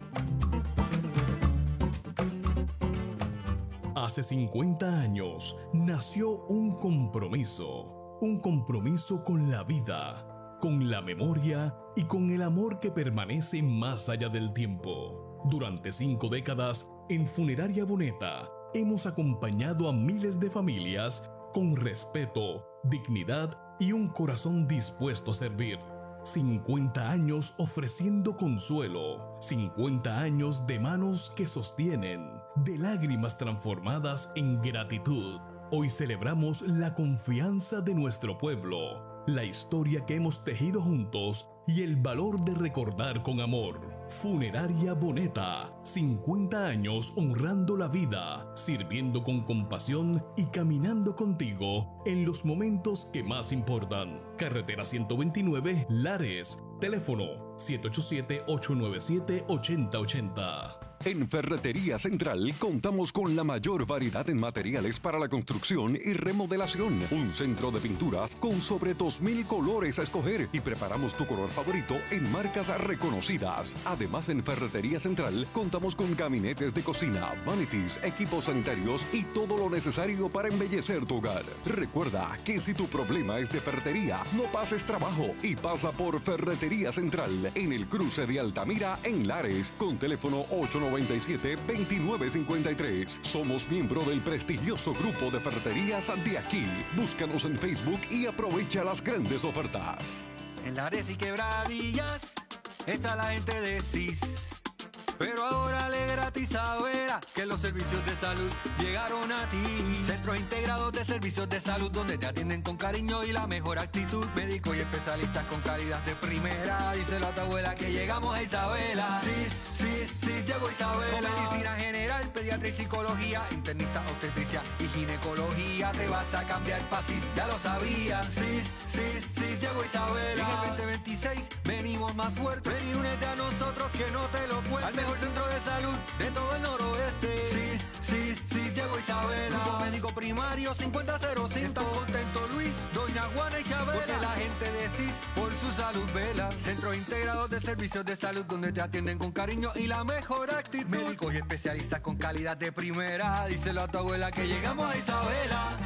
Hace cincuenta años nació un compromiso. Un compromiso con la vida, con la memoria y con el amor que permanece más allá del tiempo. Durante cinco décadas, en Funeraria Boneta, hemos acompañado a miles de familias con respeto, dignidad y un corazón dispuesto a servir. cincuenta años ofreciendo consuelo, cincuenta años de manos que sostienen, de lágrimas transformadas en gratitud. Hoy celebramos la confianza de nuestro pueblo, la historia que hemos tejido juntos y el valor de recordar con amor. Funeraria Boneta, cincuenta años honrando la vida, sirviendo con compasión y caminando contigo en los momentos que más importan. Carretera ciento veintinueve, Lares. Teléfono siete ocho siete, ocho nueve siete, ocho cero ocho cero. En Ferretería Central contamos con la mayor variedad en materiales para la construcción y remodelación. Un centro de pinturas con sobre dos mil colores a escoger y preparamos tu color favorito en marcas reconocidas. Además, en Ferretería Central contamos con gabinetes de cocina, vanities, equipos sanitarios y todo lo necesario para embellecer tu hogar. Recuerda que si tu problema es de ferretería, no pases trabajo y pasa por Ferretería Central en el cruce de Altamira en Lares con teléfono ocho nueve siete, dos nueve cinco tres. Somos miembro del prestigioso grupo de ferreterías de aquí. Búscanos en Facebook y aprovecha las grandes ofertas. En Lares y Quebradillas está la gente de C I S. Pero ahora le gratis saberá que los servicios de salud llegaron a ti. Centros integrados de servicios de salud donde te atienden con cariño y la mejor actitud. Médicos y especialistas con calidad de primera. Díselo a tu abuela que llegamos a Isabela. Sí, sí, sí, llegó Isabela. Con medicina general, pediatría y psicología, internista, obstetricia y ginecología. Te vas a cambiar pa' C I S, ya lo sabías. Sí, sí, sí, llegó Isabela. Y en el veinte veintiséis venimos más fuerte. Ven y únete a nosotros que no te lo cuento. Al mejor centro de salud de todo el noroeste. Sí, sí, sí, llegó Isabela. Grupo médico primario cincuenta cero cinco. Están contentos Luis, doña Juana y Chabela. Porque la gente de C I S por su salud vela. Centros integrados de servicios de salud donde te atienden con cariño y la mejor actitud. Médicos y especialistas con calidad de primera. Díselo a tu abuela que llegamos a Isabela.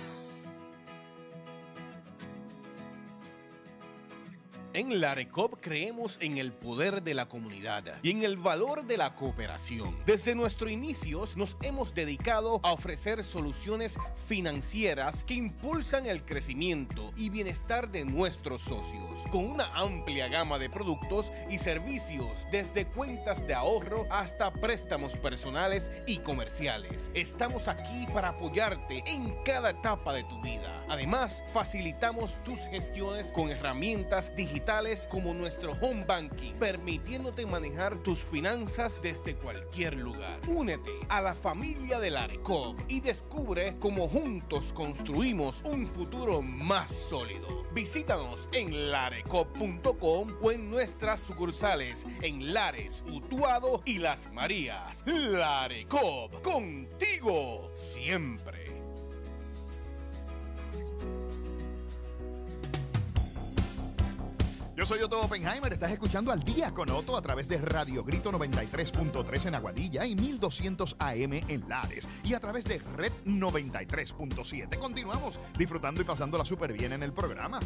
En Larecop creemos en el poder de la comunidad y en el valor de la cooperación. Desde nuestros inicios nos hemos dedicado a ofrecer soluciones financieras que impulsan el crecimiento y bienestar de nuestros socios, con una amplia gama de productos y servicios, desde cuentas de ahorro hasta préstamos personales y comerciales. Estamos aquí para apoyarte en cada etapa de tu vida. Además, facilitamos tus gestiones con herramientas digitales como nuestro Home Banking, permitiéndote manejar tus finanzas desde cualquier lugar. Únete a la familia de Larecop y descubre cómo juntos construimos un futuro más sólido. Visítanos en larecop punto com o en nuestras sucursales en Lares, Utuado y Las Marías. Larecop, contigo siempre. Yo Yo soy Otto Oppenheimer, estás escuchando Al Día con Otto a través de Radio Grito noventa y tres punto tres en Aguadilla y mil doscientos A M en Lares y a través de Red noventa y tres punto siete. Continuamos disfrutando y pasándola súper bien en el programa.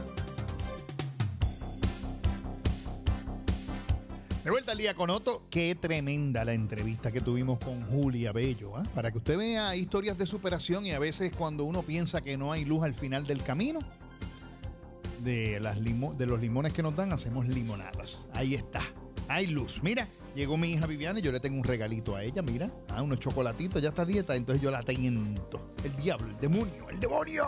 De vuelta al Día con Otto. Qué tremenda la entrevista que tuvimos con Julia Bello, ¿eh? Para que usted vea historias de superación y a veces cuando uno piensa que no hay luz al final del camino, de, las limo, de los limones que nos dan hacemos limonadas. Ahí está, hay luz. Mira, llegó mi hija Viviana y yo le tengo un regalito a ella, mira, ah, unos chocolatitos, ya está a dieta, entonces yo la tiento. El diablo, el demonio, el demonio.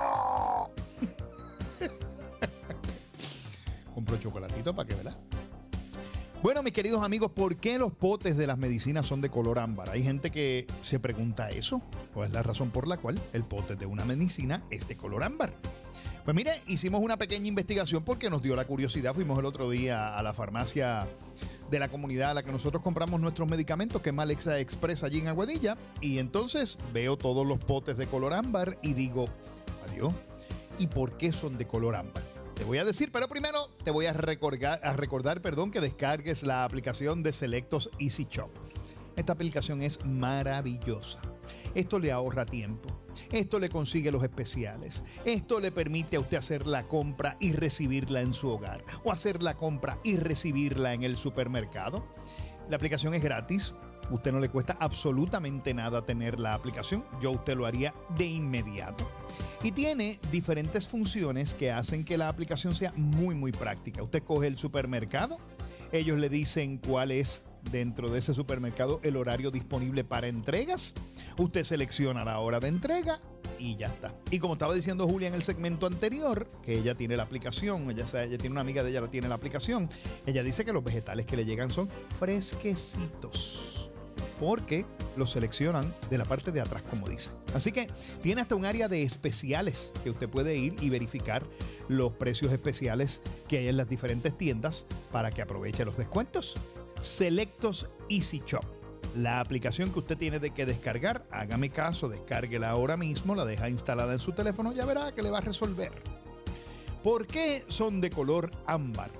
Compro chocolatito para que, ¿verdad? Bueno, mis queridos amigos, ¿por qué los potes de las medicinas son de color ámbar? Hay gente que se pregunta eso. ¿Cuál es la razón por la cual el pote de una medicina es de color ámbar? Pues mire, hicimos una pequeña investigación porque nos dio la curiosidad. Fuimos el otro día a la farmacia de la comunidad a la que nosotros compramos nuestros medicamentos, que es Malexa Express allí en Aguadilla. Y entonces veo todos los potes de color ámbar y digo, adiós, ¿y por qué son de color ámbar? Te voy a decir, pero primero te voy a recordar, a recordar perdón, que descargues la aplicación de Selectos Easy Shop. Esta aplicación es maravillosa. Esto le ahorra tiempo. Esto le consigue los especiales. Esto le permite a usted hacer la compra y recibirla en su hogar. O hacer la compra y recibirla en el supermercado. La aplicación es gratis. Usted no le cuesta absolutamente nada tener la aplicación. Yo usted lo haría de inmediato. Y tiene diferentes funciones que hacen que la aplicación sea muy, muy práctica. Usted coge el supermercado, ellos le dicen cuál es dentro de ese supermercado el horario disponible para entregas. Usted selecciona la hora de entrega y ya está. Y como estaba diciendo Julia en el segmento anterior, que ella tiene la aplicación, ella, ella tiene una amiga de ella que tiene la aplicación, ella dice que los vegetales que le llegan son fresquecitos, porque los seleccionan de la parte de atrás, como dice. Así que tiene hasta un área de especiales que usted puede ir y verificar los precios especiales que hay en las diferentes tiendas para que aproveche los descuentos. Selectos Easy Shop, la aplicación que usted tiene de que descargar, hágame caso, descárguela ahora mismo, la deja instalada en su teléfono, ya verá que le va a resolver. ¿Por qué son de color ámbar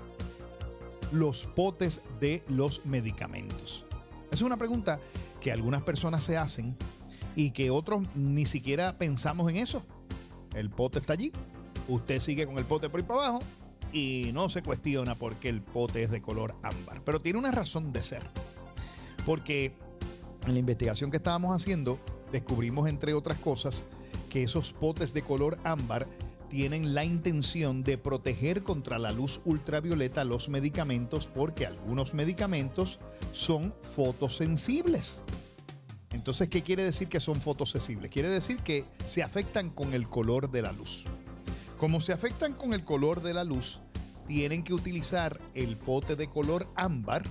los potes de los medicamentos? Es una pregunta que algunas personas se hacen y que otros ni siquiera pensamos en eso. El pote está allí, usted sigue con el pote por ahí para abajo y no se cuestiona por qué el pote es de color ámbar. Pero tiene una razón de ser. Porque en la investigación que estábamos haciendo descubrimos, entre otras cosas, que esos potes de color ámbar tienen la intención de proteger contra la luz ultravioleta los medicamentos, porque algunos medicamentos son fotosensibles. Entonces, ¿qué quiere decir que son fotosensibles? Quiere decir que se afectan con el color de la luz. Como se afectan con el color de la luz, tienen que utilizar el pote de color ámbar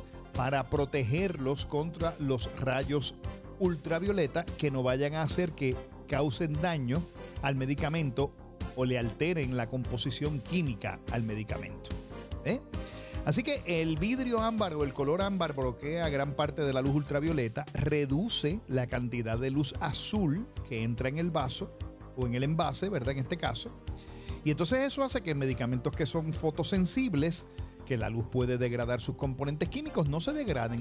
para protegerlos contra los rayos ultravioleta que no vayan a hacer que causen daño al medicamento o le alteren la composición química al medicamento. ¿Eh? Así que el vidrio ámbar o el color ámbar bloquea gran parte de la luz ultravioleta, reduce la cantidad de luz azul que entra en el vaso o en el envase, ¿verdad? En este caso. Y entonces eso hace que medicamentos que son fotosensibles, que la luz puede degradar sus componentes químicos, no se degraden.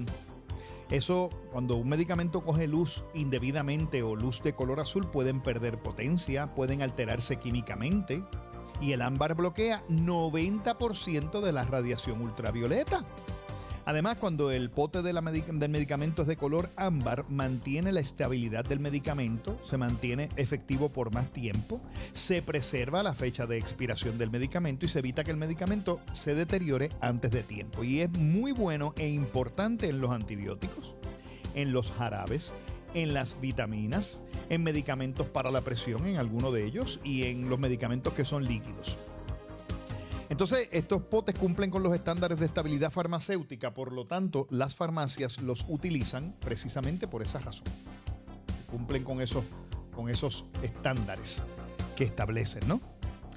Eso, cuando un medicamento coge luz indebidamente o luz de color azul, pueden perder potencia, pueden alterarse químicamente. Y el ámbar bloquea noventa por ciento de la radiación ultravioleta. Además, cuando el pote de la medic- del medicamento es de color ámbar, mantiene la estabilidad del medicamento, se mantiene efectivo por más tiempo, se preserva la fecha de expiración del medicamento y se evita que el medicamento se deteriore antes de tiempo. Y es muy bueno e importante en los antibióticos, en los jarabes, en las vitaminas, en medicamentos para la presión, en alguno de ellos, y en los medicamentos que son líquidos. Entonces, estos potes cumplen con los estándares de estabilidad farmacéutica, por lo tanto, las farmacias los utilizan precisamente por esa razón. Cumplen con esos, con esos estándares que establecen, ¿no?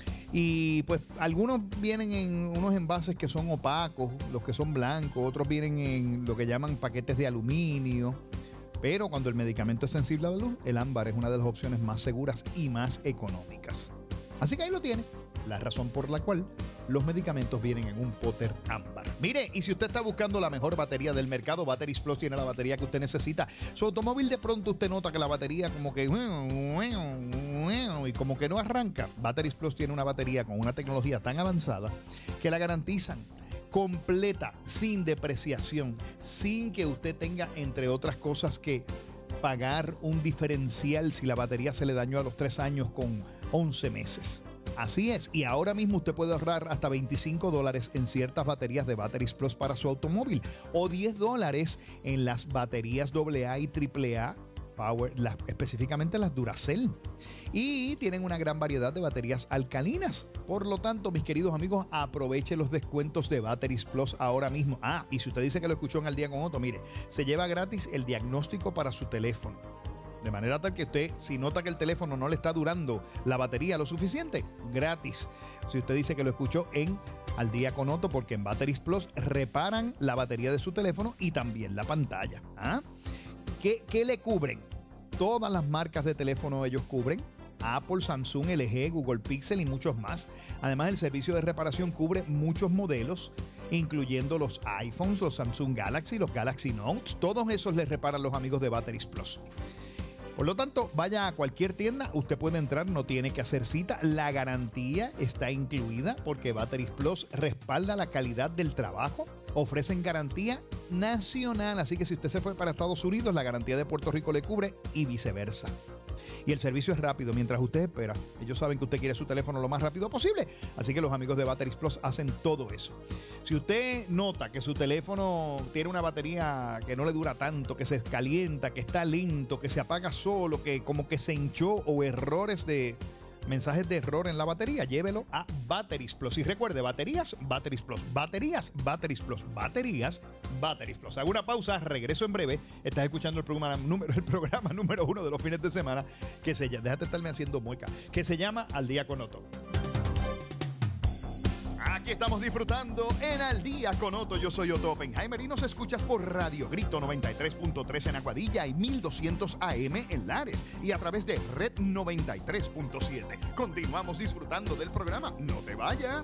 Y pues algunos vienen en unos envases que son opacos, los que son blancos, otros vienen en lo que llaman paquetes de aluminio. Pero cuando el medicamento es sensible a la luz, el ámbar es una de las opciones más seguras y más económicas. Así que ahí lo tiene, la razón por la cual los medicamentos vienen en un póter ámbar. Mire, y si usted está buscando la mejor batería del mercado, Batteries Plus tiene la batería que usted necesita. Su automóvil de pronto usted nota que la batería como que y como que no arranca. Batteries Plus tiene una batería con una tecnología tan avanzada que la garantizan completa, sin depreciación, sin que usted tenga, entre otras cosas, que pagar un diferencial si la batería se le dañó a los tres años con once meses. Así es, y ahora mismo usted puede ahorrar hasta veinticinco dólares en ciertas baterías de Batteries Plus para su automóvil o diez dólares en las baterías doble A y triple A Power, las, específicamente las Duracell. Y tienen una gran variedad de baterías alcalinas. Por lo tanto, mis queridos amigos, aproveche los descuentos de Batteries Plus ahora mismo. Ah, y si usted dice que lo escuchó en Al Día con Otto, mire, se lleva gratis el diagnóstico para su teléfono. De manera tal que usted, si nota que el teléfono no le está durando la batería lo suficiente, gratis. Si usted dice que lo escuchó en Al Día con Otto, porque en Batteries Plus reparan la batería de su teléfono y también la pantalla. ¿Ah? ¿Qué, qué le cubren? Todas las marcas de teléfono ellos cubren. Apple, Samsung, L G, Google Pixel y muchos más. Además, el servicio de reparación cubre muchos modelos, incluyendo los iPhones, los Samsung Galaxy, los Galaxy Notes. Todos esos les reparan los amigos de Batteries Plus. Por lo tanto, vaya a cualquier tienda, usted puede entrar, no tiene que hacer cita. La garantía está incluida porque Batteries Plus respalda la calidad del trabajo. Ofrecen garantía nacional, así que si usted se fue para Estados Unidos, la garantía de Puerto Rico le cubre y viceversa. Y el servicio es rápido mientras usted espera. Ellos saben que usted quiere su teléfono lo más rápido posible, así que los amigos de Batteries Plus hacen todo eso. Si usted nota que su teléfono tiene una batería que no le dura tanto, que se calienta, que está lento, que se apaga solo, que como que se hinchó o errores de... mensajes de error en la batería, llévelo a Batteries Plus. Y recuerde, baterías, Batteries Plus. Baterías, Batteries Plus. Baterías, Batteries Plus. Hago una pausa, regreso en breve. Estás escuchando el programa número, el programa número uno de los fines de semana que se llama, déjate estarme haciendo mueca, que se llama Al Día con Otto. Aquí estamos disfrutando en Al Día con Otto. Yo soy Otto Oppenheimer y nos escuchas por Radio Grito noventa y tres punto tres en Aguadilla y mil doscientos A M en Lares y a través de Red noventa y tres punto siete. Continuamos disfrutando del programa. No te vayas.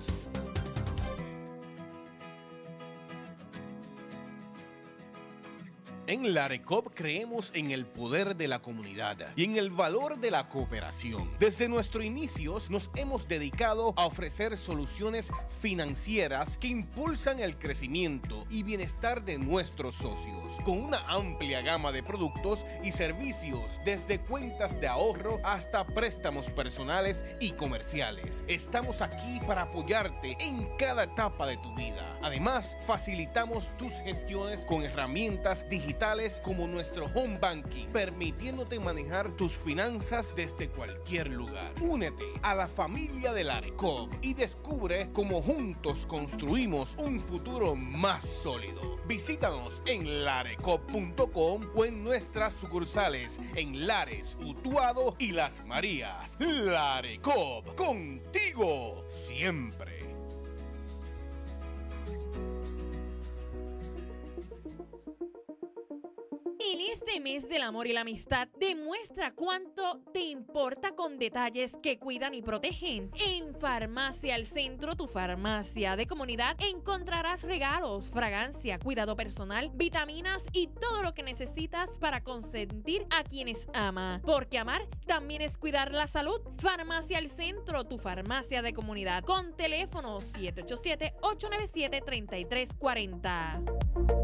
En Larecop creemos en el poder de la comunidad y en el valor de la cooperación. Desde nuestros inicios nos hemos dedicado a ofrecer soluciones financieras que impulsan el crecimiento y bienestar de nuestros socios, con una amplia gama de productos y servicios, desde cuentas de ahorro hasta préstamos personales y comerciales. Estamos aquí para apoyarte en cada etapa de tu vida. Además, facilitamos tus gestiones con herramientas digitales como nuestro Home Banking, permitiéndote manejar tus finanzas desde cualquier lugar. Únete a la familia de Larecop y descubre cómo juntos construimos un futuro más sólido. Visítanos en larecop punto com o en nuestras sucursales en Lares, Utuado y Las Marías. Larecop, contigo siempre. En este mes del amor y la amistad, demuestra cuánto te importa con detalles que cuidan y protegen. En Farmacia al Centro, tu farmacia de comunidad, encontrarás regalos, fragancia, cuidado personal, vitaminas y todo lo que necesitas para consentir a quienes ama. Porque amar también es cuidar la salud. Farmacia al Centro, tu farmacia de comunidad, con teléfono siete ocho siete, ocho nueve siete, tres tres cuatro cero.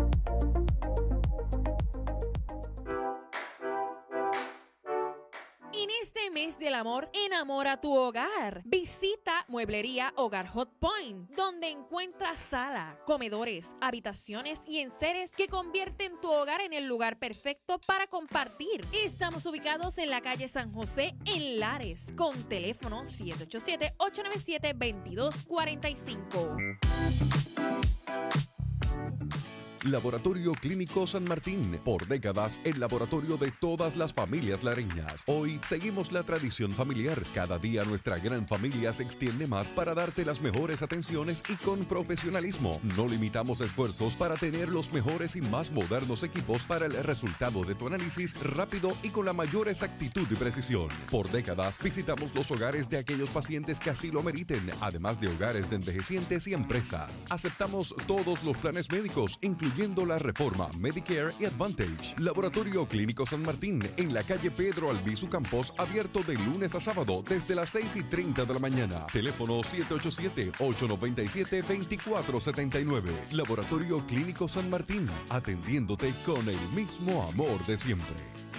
En este mes del amor, enamora tu hogar. Visita Mueblería Hogar Hot Point, donde encuentras sala, comedores, habitaciones y enseres que convierten tu hogar en el lugar perfecto para compartir. Estamos ubicados en la calle San José, en Lares, con teléfono siete ocho siete, ocho nueve siete, dos dos cuatro cinco. Laboratorio Clínico San Martín, por décadas el laboratorio de todas las familias lareñas. Hoy seguimos la tradición familiar. Cada día nuestra gran familia se extiende más para darte las mejores atenciones y con profesionalismo. No limitamos esfuerzos para tener los mejores y más modernos equipos para el resultado de tu análisis rápido y con la mayor exactitud y precisión. Por décadas visitamos los hogares de aquellos pacientes que así lo meriten, además de hogares de envejecientes y empresas. Aceptamos todos los planes médicos, incluyendo la Reforma, Medicare y Advantage. Laboratorio Clínico San Martín, en la calle Pedro Albizu Campos, abierto de lunes a sábado desde las seis y treinta de la mañana. Teléfono siete ocho siete, ocho nueve siete, dos cuatro siete nueve. Laboratorio Clínico San Martín, atendiéndote con el mismo amor de siempre.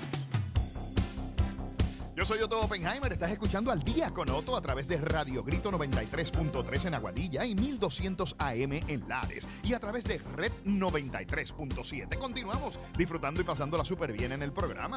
Yo soy Otto Oppenheimer, estás escuchando Al Día con Otto a través de Radio Grito noventa y tres punto tres en Aguadilla y mil doscientos A M en Lares y a través de Red noventa y tres punto siete. Continuamos disfrutando y pasándola súper bien en el programa.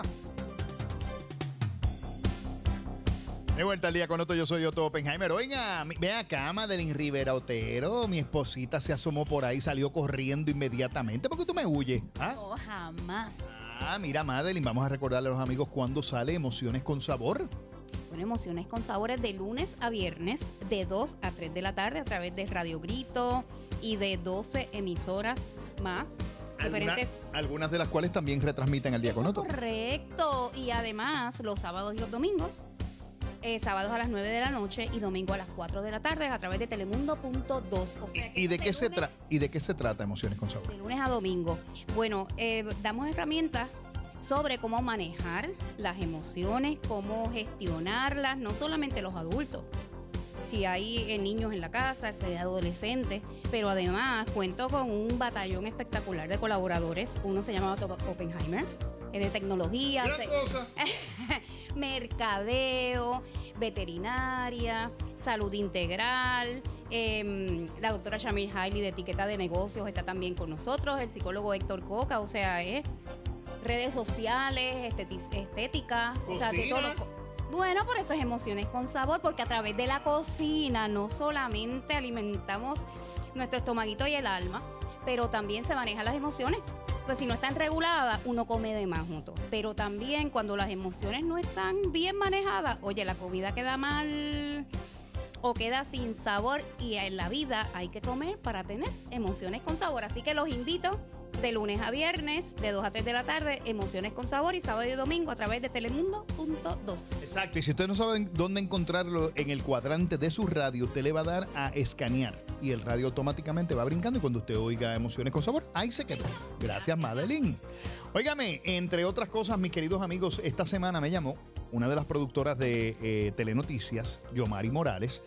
De vuelta al Día con Otto, yo soy Otto Oppenheimer. Oiga, ve acá, Madeline Rivera Otero, mi esposita se asomó por ahí, salió corriendo inmediatamente. ¿Por qué tú me huyes? ¿Ah? No, jamás. Ah, mira, Madeline, vamos a recordarle a los amigos cuándo sale Emociones con Sabor. Bueno, Emociones con Sabores de lunes a viernes, de dos a tres de la tarde, a través de Radio Grito y de doce emisoras más. Alguna, Diferentes. algunas de las cuales también retransmiten al Día Eso con Otto. Correcto. Y además, los sábados y los domingos. Eh, sábados a las nueve de la noche y domingo a las cuatro de la tarde a través de telemundo punto dos. O sea, ¿Y, de qué se lunes, tra- ¿Y de qué se trata Emociones con Sabor? de lunes a domingo. Bueno, eh, damos herramientas sobre cómo manejar las emociones, cómo gestionarlas, no solamente los adultos. Si hay eh, niños en la casa, si hay adolescentes, pero además cuento con un batallón espectacular de colaboradores. Uno se llama Otto Oppenheimer, es de tecnología. Gran se- cosa. mercadeo, veterinaria, salud integral. Eh, la doctora Shamir Hailey de etiqueta de negocios está también con nosotros, el psicólogo Héctor Coca, o sea, es redes sociales, esteti- estética, o sea, de todo ¿Cocina? lo- bueno, por eso es Emociones con Sabor, porque a través de la cocina no solamente alimentamos nuestro estomaguito y el alma, pero también se manejan las emociones. Pues si no están reguladas, uno come de más juntos. Pero también cuando las emociones no están bien manejadas, oye, la comida queda mal o queda sin sabor, y en la vida hay que comer para tener emociones con sabor. Así que los invito de lunes a viernes, de dos a tres de la tarde, Emociones con Sabor, y sábado y domingo a través de telemundo punto dos. Exacto, y si ustedes no saben dónde encontrarlo en el cuadrante de su radio, usted le va a dar a escanear y el radio automáticamente va brincando, y cuando usted oiga Emociones con Sabor, ahí se quedó. Gracias, Madeline. Óigame, entre otras cosas, mis queridos amigos, esta semana me llamó una de las productoras de eh, Telenoticias, Yomari Morales.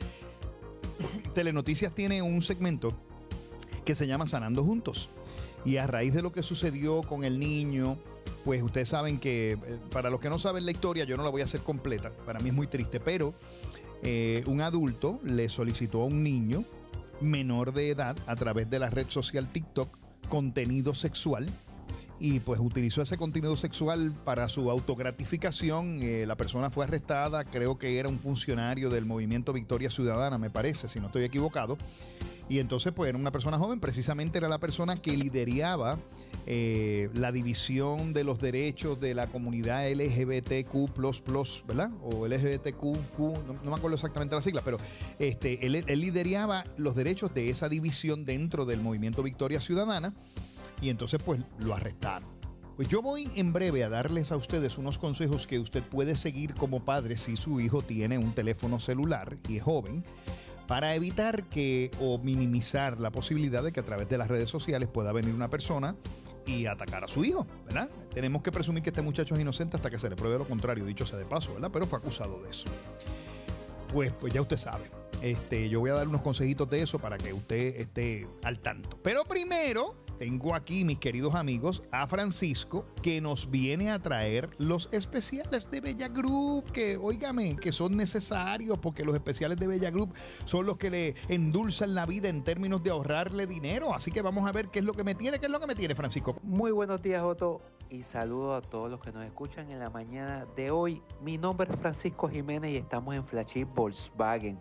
Telenoticias tiene un segmento que se llama Sanando Juntos. Y a raíz de lo que sucedió con el niño, pues ustedes saben que, eh, para los que no saben la historia, yo no la voy a hacer completa, para mí es muy triste, pero eh, un adulto le solicitó a un niño menor de edad a través de la red social TikTok contenido sexual, y pues utilizó ese contenido sexual para su autogratificación. Eh, la persona fue arrestada, creo que era un funcionario del movimiento Victoria Ciudadana, me parece, si no estoy equivocado. Y entonces, pues, era una persona joven, precisamente era la persona que lideraba eh, la división de los derechos de la comunidad L G B T Q plus plus, ¿verdad? O L G B T Q, Q, no, no me acuerdo exactamente la sigla, pero este, él, él lideraba los derechos de esa división dentro del movimiento Victoria Ciudadana, y entonces, pues, lo arrestaron. Pues yo voy en breve a darles a ustedes unos consejos que usted puede seguir como padre si su hijo tiene un teléfono celular y es joven, para evitar que o minimizar la posibilidad de que a través de las redes sociales pueda venir una persona y atacar a su hijo, ¿verdad? Tenemos que presumir que este muchacho es inocente hasta que se le pruebe lo contrario, dicho sea de paso, ¿verdad? Pero fue acusado de eso. Pues, pues ya usted sabe. Este, yo voy a dar unos consejitos de eso para que usted esté al tanto. Pero primero, tengo aquí, mis queridos amigos, a Francisco, que nos viene a traer los especiales de Bella Group, que, óigame, que son necesarios, porque los especiales de Bella Group son los que le endulzan la vida en términos de ahorrarle dinero. Así que vamos a ver qué es lo que me tiene, qué es lo que me tiene, Francisco. Muy buenos días, Otto, y saludo a todos los que nos escuchan en la mañana de hoy. Mi nombre es Francisco Jiménez y estamos en Flagship Volkswagen.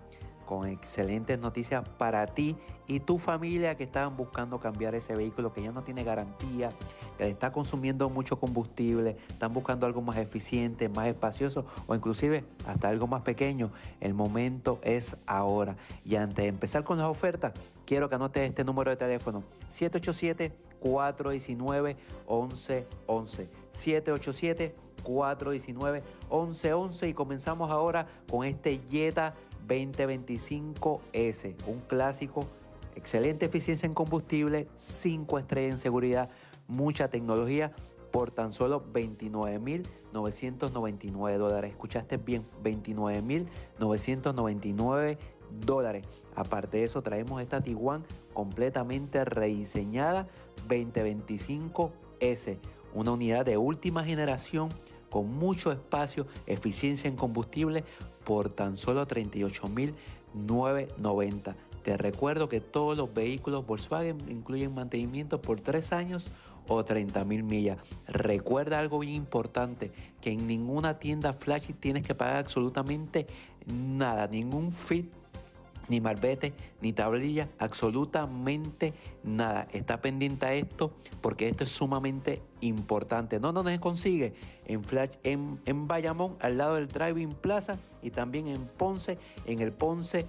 con excelentes noticias para ti y tu familia que estaban buscando cambiar ese vehículo que ya no tiene garantía, que está consumiendo mucho combustible, están buscando algo más eficiente, más espacioso o inclusive hasta algo más pequeño. El momento es ahora. Y antes de empezar con las ofertas, quiero que anotes este número de teléfono: siete ocho siete, cuatro uno nueve, once once. siete ocho siete, cuatro uno nueve, once once. Y comenzamos ahora con este Jetta veinte veinticinco ese, un clásico, excelente eficiencia en combustible, cinco estrellas en seguridad, mucha tecnología, por tan solo veintinueve mil novecientos noventa y nueve dólares. Escuchaste bien, veintinueve mil novecientos noventa y nueve dólares. Aparte de eso, traemos esta Tiguan completamente rediseñada, veinte veinticinco ese, una unidad de última generación con mucho espacio, eficiencia en combustible, por tan solo treinta y ocho mil novecientos noventa. Te recuerdo que todos los vehículos Volkswagen incluyen mantenimiento por tres años o treinta mil millas. Recuerda algo bien importante, que en ninguna tienda flashy tienes que pagar absolutamente nada, ningún fit, ni marbete, ni tablilla, absolutamente nada. Está pendiente a esto porque esto es sumamente importante. No, no se consigue en Flash, en, en Bayamón, al lado del Driving Plaza, y también en Ponce, en el Ponce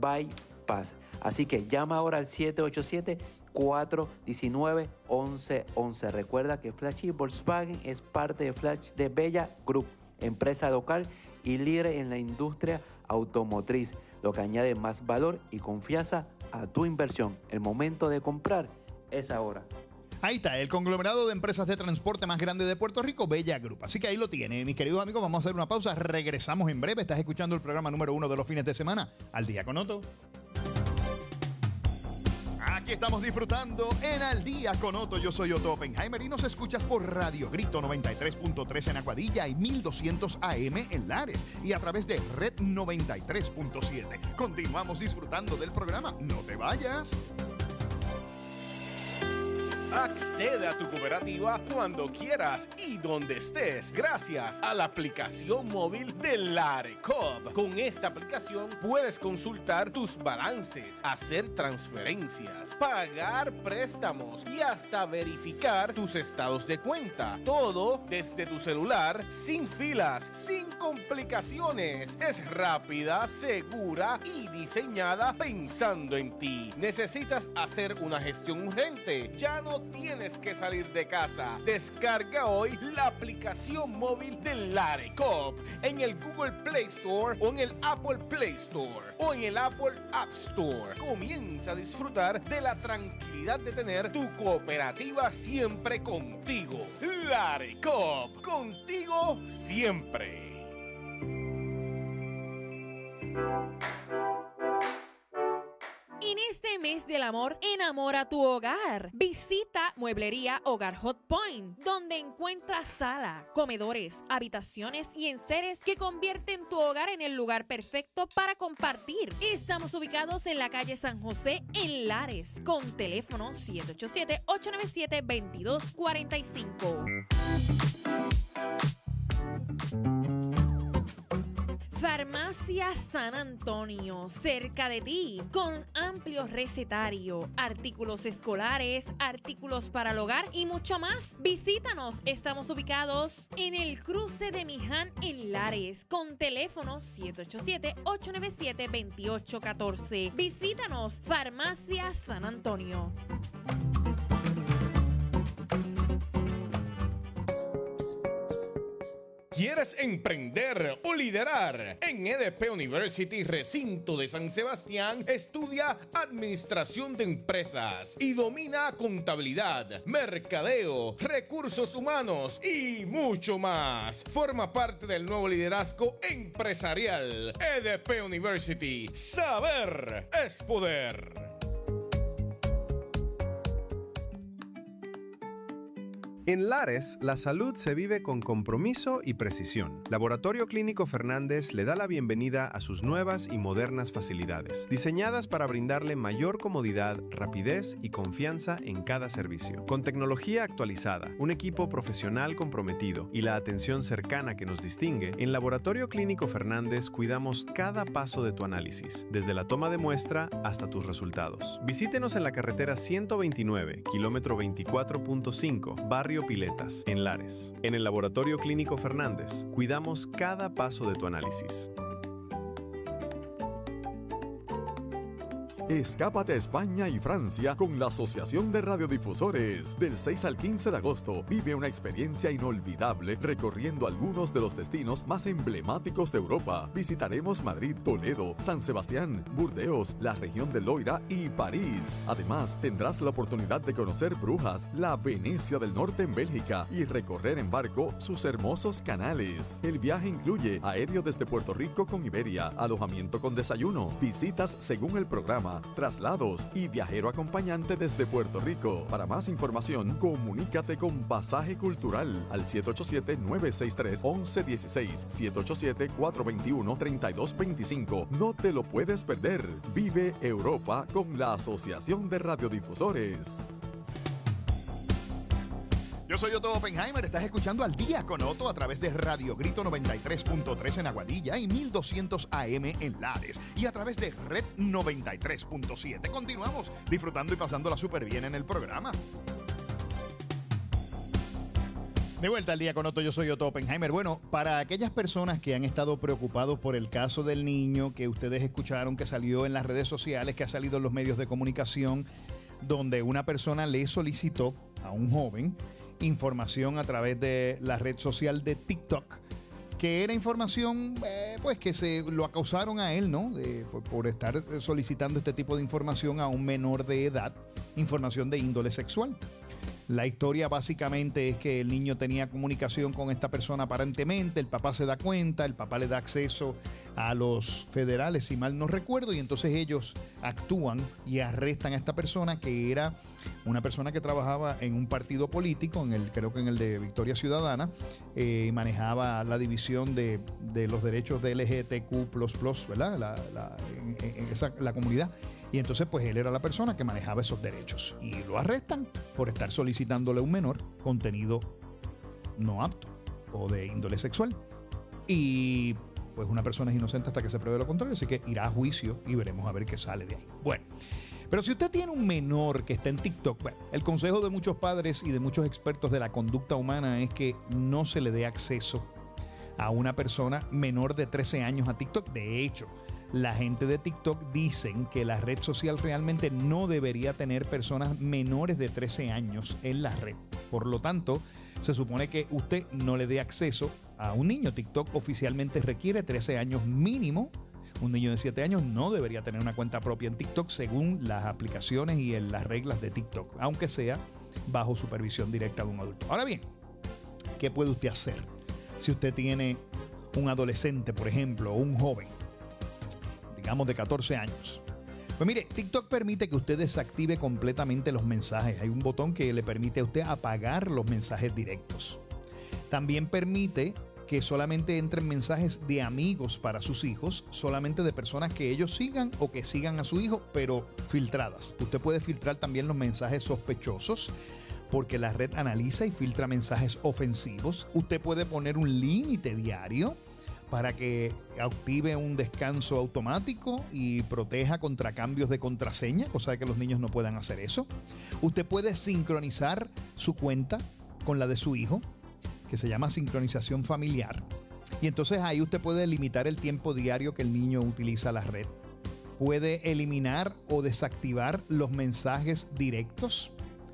Bypass. Así que llama ahora al siete ocho siete, cuatro uno nueve, once once. Recuerda que Flashy Volkswagen es parte de Flash de Bella Group, empresa local y líder en la industria automotriz, lo que añade más valor y confianza a tu inversión. El momento de comprar es ahora. Ahí está, el conglomerado de empresas de transporte más grande de Puerto Rico, Bella Group. Así que ahí lo tiene, mis queridos amigos. Vamos a hacer una pausa, regresamos en breve. Estás escuchando el programa número uno de los fines de semana, Al Día con Otto. Aquí estamos disfrutando en Al Día con Otto. Yo soy Otto Oppenheimer y nos escuchas por Radio Grito noventa y tres punto tres en Aguadilla y mil doscientos A M en Lares y a través de Red noventa y tres punto siete. Continuamos disfrutando del programa. No te vayas. Accede a tu cooperativa cuando quieras y donde estés gracias a la aplicación móvil de Larecoop. Con esta aplicación puedes consultar tus balances, hacer transferencias, pagar préstamos y hasta verificar tus estados de cuenta. Todo desde tu celular, sin filas, sin complicaciones. Es rápida, segura y diseñada pensando en ti. ¿Necesitas hacer una gestión urgente? Ya no tienes que salir de casa. Descarga hoy la aplicación móvil de Larecoop en el Google Play Store o en el Apple Play Store o en el Apple App Store. Comienza a disfrutar de la tranquilidad de tener tu cooperativa siempre contigo. Larecoop, contigo siempre. En este mes del amor, enamora tu hogar. Visita Mueblería Hogar Hot Point, donde encuentras sala, comedores, habitaciones y enseres que convierten tu hogar en el lugar perfecto para compartir. Estamos ubicados en la calle San José, en Lares, con teléfono siete ocho siete, ocho nueve siete, dos dos cuatro cinco. Farmacia San Antonio, cerca de ti, con amplio recetario, artículos escolares, artículos para el hogar y mucho más. Visítanos, estamos ubicados en el cruce de Miján en Lares, con teléfono siete ocho siete, ocho nueve siete, dos ocho uno cuatro. Visítanos, Farmacia San Antonio. ¿Quieres emprender o liderar? En E D P University, recinto de San Sebastián, estudia Administración de Empresas y domina contabilidad, mercadeo, recursos humanos y mucho más. Forma parte del nuevo liderazgo empresarial. E D P University. Saber es poder. En Lares, la salud se vive con compromiso y precisión. Laboratorio Clínico Fernández le da la bienvenida a sus nuevas y modernas facilidades, diseñadas para brindarle mayor comodidad, rapidez y confianza en cada servicio. Con tecnología actualizada, un equipo profesional comprometido y la atención cercana que nos distingue, en Laboratorio Clínico Fernández cuidamos cada paso de tu análisis, desde la toma de muestra hasta tus resultados. Visítenos en la carretera ciento veintinueve, kilómetro veinticuatro punto cinco, barrio Piletas, en Lares. En el Laboratorio Clínico Fernández, cuidamos cada paso de tu análisis. Escápate a España y Francia con la Asociación de Radiodifusores. Del seis al quince de agosto, vive una experiencia inolvidable recorriendo algunos de los destinos más emblemáticos de Europa. Visitaremos Madrid, Toledo, San Sebastián, Burdeos, la región de Loira y París. Además, tendrás la oportunidad de conocer Brujas, la Venecia del Norte en Bélgica y recorrer en barco sus hermosos canales. El viaje incluye aéreo desde Puerto Rico con Iberia, alojamiento con desayuno, visitas según el programa, traslados y viajero acompañante desde Puerto Rico. Para más información, comunícate con Pasaje Cultural al siete ocho siete, nueve seis tres, uno uno uno seis, siete ocho siete, cuatro dos uno, tres dos dos cinco. No te lo puedes perder. Vive Europa con la Asociación de Radiodifusores. Yo soy Otto Oppenheimer, estás escuchando Al Día con Otto a través de Radio Grito noventa y tres punto tres en Aguadilla y mil doscientos A M en Lares y a través de Red noventa y tres punto siete. Continuamos disfrutando y pasándola súper bien en el programa. De vuelta al Día con Otto, yo soy Otto Oppenheimer. Bueno, para aquellas personas que han estado preocupados por el caso del niño que ustedes escucharon que salió en las redes sociales, que ha salido en los medios de comunicación, donde una persona le solicitó a un joven información a través de la red social de TikTok, que era información eh, pues que se lo acusaron a él, ¿no? De, por, por estar solicitando este tipo de información a un menor de edad, información de índole sexual. La historia básicamente es que el niño tenía comunicación con esta persona aparentemente, el papá se da cuenta, el papá le da acceso a los federales, si mal no recuerdo, y entonces ellos actúan y arrestan a esta persona, que era una persona que trabajaba en un partido político, en el, creo que en el de Victoria Ciudadana, eh, manejaba la división de, de los derechos de L G B T Q plus plus, ¿verdad? La, la, en, en esa, la comunidad. Y entonces pues él era la persona que manejaba esos derechos y lo arrestan por estar solicitándole a un menor contenido no apto o de índole sexual. Y pues una persona es inocente hasta que se pruebe lo contrario, así que irá a juicio y veremos a ver qué sale de ahí. Bueno, pero si usted tiene un menor que está en TikTok, bueno, el consejo de muchos padres y de muchos expertos de la conducta humana es que no se le dé acceso a una persona menor de trece años a TikTok. De hecho, la gente de TikTok dicen que la red social realmente no debería tener personas menores de trece años en la red. Por lo tanto, se supone que usted no le dé acceso a un niño. TikTok oficialmente requiere trece años mínimo. Un niño de siete años no debería tener una cuenta propia en TikTok según las aplicaciones y en las reglas de TikTok, aunque sea bajo supervisión directa de un adulto. Ahora bien, ¿qué puede usted hacer si usted tiene un adolescente, por ejemplo, o un joven, digamos de catorce años? Pues mire, TikTok permite que usted desactive completamente los mensajes. Hay un botón que le permite a usted apagar los mensajes directos. También permite que solamente entren mensajes de amigos para sus hijos, solamente de personas que ellos sigan o que sigan a su hijo, pero filtradas. Usted puede filtrar también los mensajes sospechosos, porque la red analiza y filtra mensajes ofensivos. Usted puede poner un límite diario para que active un descanso automático y proteja contra cambios de contraseña, cosa de que los niños no puedan hacer eso. Usted puede sincronizar su cuenta con la de su hijo, que se llama sincronización familiar. Y entonces ahí usted puede limitar el tiempo diario que el niño utiliza la red. Puede eliminar o desactivar los mensajes directos.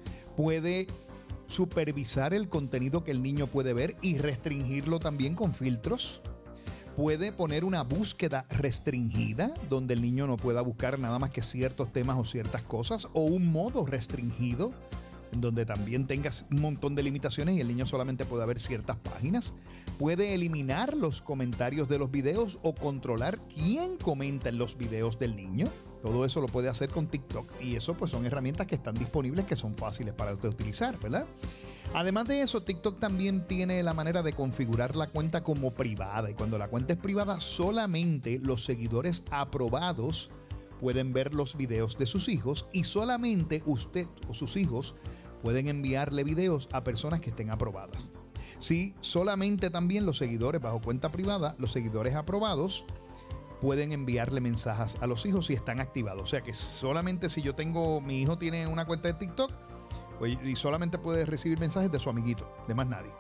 Puede supervisar el contenido que el niño puede ver y restringirlo también con filtros. Puede poner una búsqueda restringida, donde el niño no pueda buscar nada más que ciertos temas o ciertas cosas, o un modo restringido, en donde también tengas un montón de limitaciones y el niño solamente pueda ver ciertas páginas. Puede eliminar los comentarios de los videos o controlar quién comenta en los videos del niño. Todo eso lo puede hacer con TikTok y eso pues son herramientas que están disponibles, que son fáciles para usted utilizar, ¿verdad? Además de eso, TikTok también tiene la manera de configurar la cuenta como privada y cuando la cuenta es privada solamente los seguidores aprobados pueden ver los videos de sus hijos y solamente usted o sus hijos pueden enviarle videos a personas que estén aprobadas. Sí, solamente también los seguidores bajo cuenta privada, los seguidores aprobados pueden enviarle mensajes a los hijos si están activados. O sea que solamente si yo tengo, mi hijo tiene una cuenta de TikTok pues, y solamente puede recibir mensajes de su amiguito, de más nadie.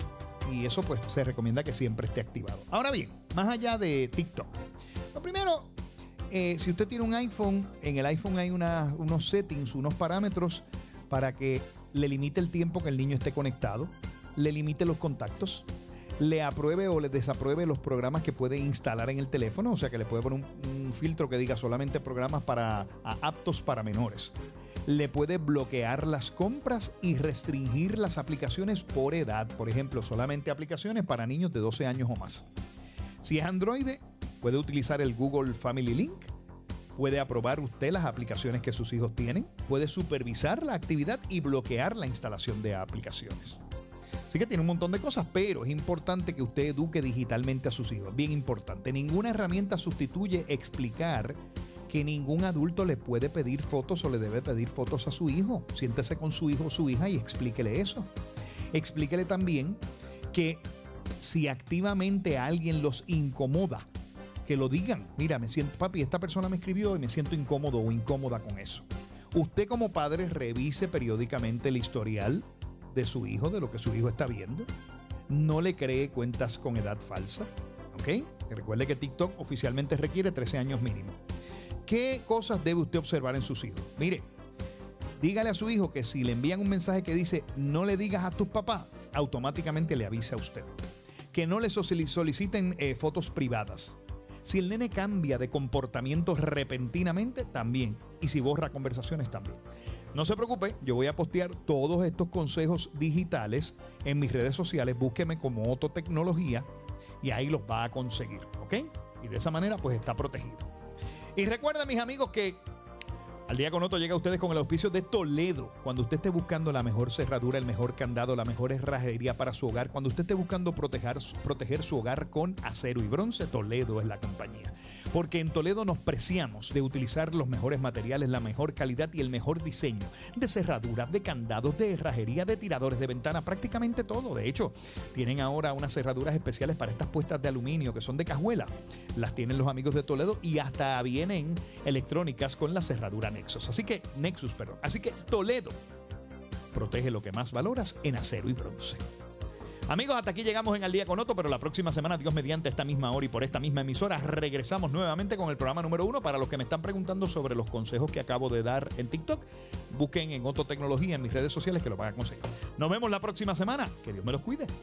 Y eso pues se recomienda que siempre esté activado. Ahora bien, más allá de TikTok, lo primero, eh, si usted tiene un iPhone, en el iPhone hay una, unos settings, unos parámetros para que le limite el tiempo que el niño esté conectado, le limite los contactos, le apruebe o le desapruebe los programas que puede instalar en el teléfono, o sea que le puede poner un, un filtro que diga solamente programas para a, aptos para menores. Le puede bloquear las compras y restringir las aplicaciones por edad, por ejemplo, solamente aplicaciones para niños de doce años o más. Si es Android, puede utilizar el Google Family Link, puede aprobar usted las aplicaciones que sus hijos tienen, puede supervisar la actividad y bloquear la instalación de aplicaciones. Así que tiene un montón de cosas, pero es importante que usted eduque digitalmente a sus hijos. Bien importante. Ninguna herramienta sustituye explicar que ningún adulto le puede pedir fotos o le debe pedir fotos a su hijo. Siéntese con su hijo o su hija y explíquele eso. Explíquele también que si activamente a alguien los incomoda, que lo digan. Mira, me siento, papi, esta persona me escribió y me siento incómodo o incómoda con eso. Usted como padre revise periódicamente el historial de su hijo, de lo que su hijo está viendo. No le cree cuentas con edad falsa, ¿ok? Y recuerde que TikTok oficialmente requiere trece años mínimo. ¿Qué cosas debe usted observar en sus hijos? Mire, dígale a su hijo que si le envían un mensaje que dice no le digas a tus papás, automáticamente le avisa a usted. Que no le soliciten eh, fotos privadas. Si el nene cambia de comportamiento repentinamente, también. Y si borra conversaciones, también. No se preocupe, yo voy a postear todos estos consejos digitales en mis redes sociales. Búsqueme como Otto Tecnología y ahí los va a conseguir, ¿ok? Y de esa manera pues está protegido. Y recuerden, mis amigos, que Al Día con Otto llega a ustedes con el auspicio de Toledo. Cuando usted esté buscando la mejor cerradura, el mejor candado, la mejor herrajería para su hogar, cuando usted esté buscando proteger, proteger su hogar con acero y bronce, Toledo es la compañía. Porque en Toledo nos preciamos de utilizar los mejores materiales, la mejor calidad y el mejor diseño de cerraduras, de candados, de herrajería, de tiradores de ventana, prácticamente todo. De hecho, tienen ahora unas cerraduras especiales para estas puestas de aluminio que son de cajuela. Las tienen los amigos de Toledo y hasta vienen electrónicas con la cerradura Nexus. Así que, Nexus, perdón. Así que Toledo protege lo que más valoras en acero y bronce. Amigos, hasta aquí llegamos en Al Día con Otto, pero la próxima semana, Dios mediante, esta misma hora y por esta misma emisora, regresamos nuevamente con el programa número uno. Para los que me están preguntando sobre los consejos que acabo de dar en TikTok, busquen en Otto Tecnología en mis redes sociales que lo van a conseguir. Nos vemos la próxima semana. Que Dios me los cuide.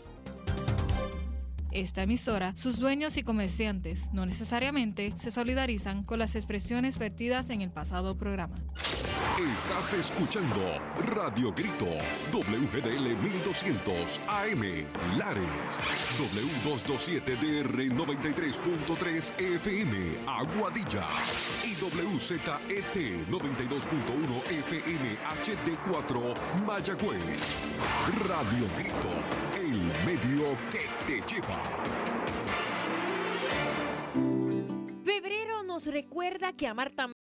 Esta emisora, sus dueños y comerciantes no necesariamente se solidarizan con las expresiones vertidas en el pasado programa. Estás escuchando Radio Grito, W G D L mil doscientos A M, Lares, W doscientos veintisiete D R noventa y tres punto tres F M, Aguadilla, y W Z E T noventa y dos punto uno F M H D cuatro, Mayagüez. Radio Grito, el medio que te lleva. Febrero nos recuerda que amar también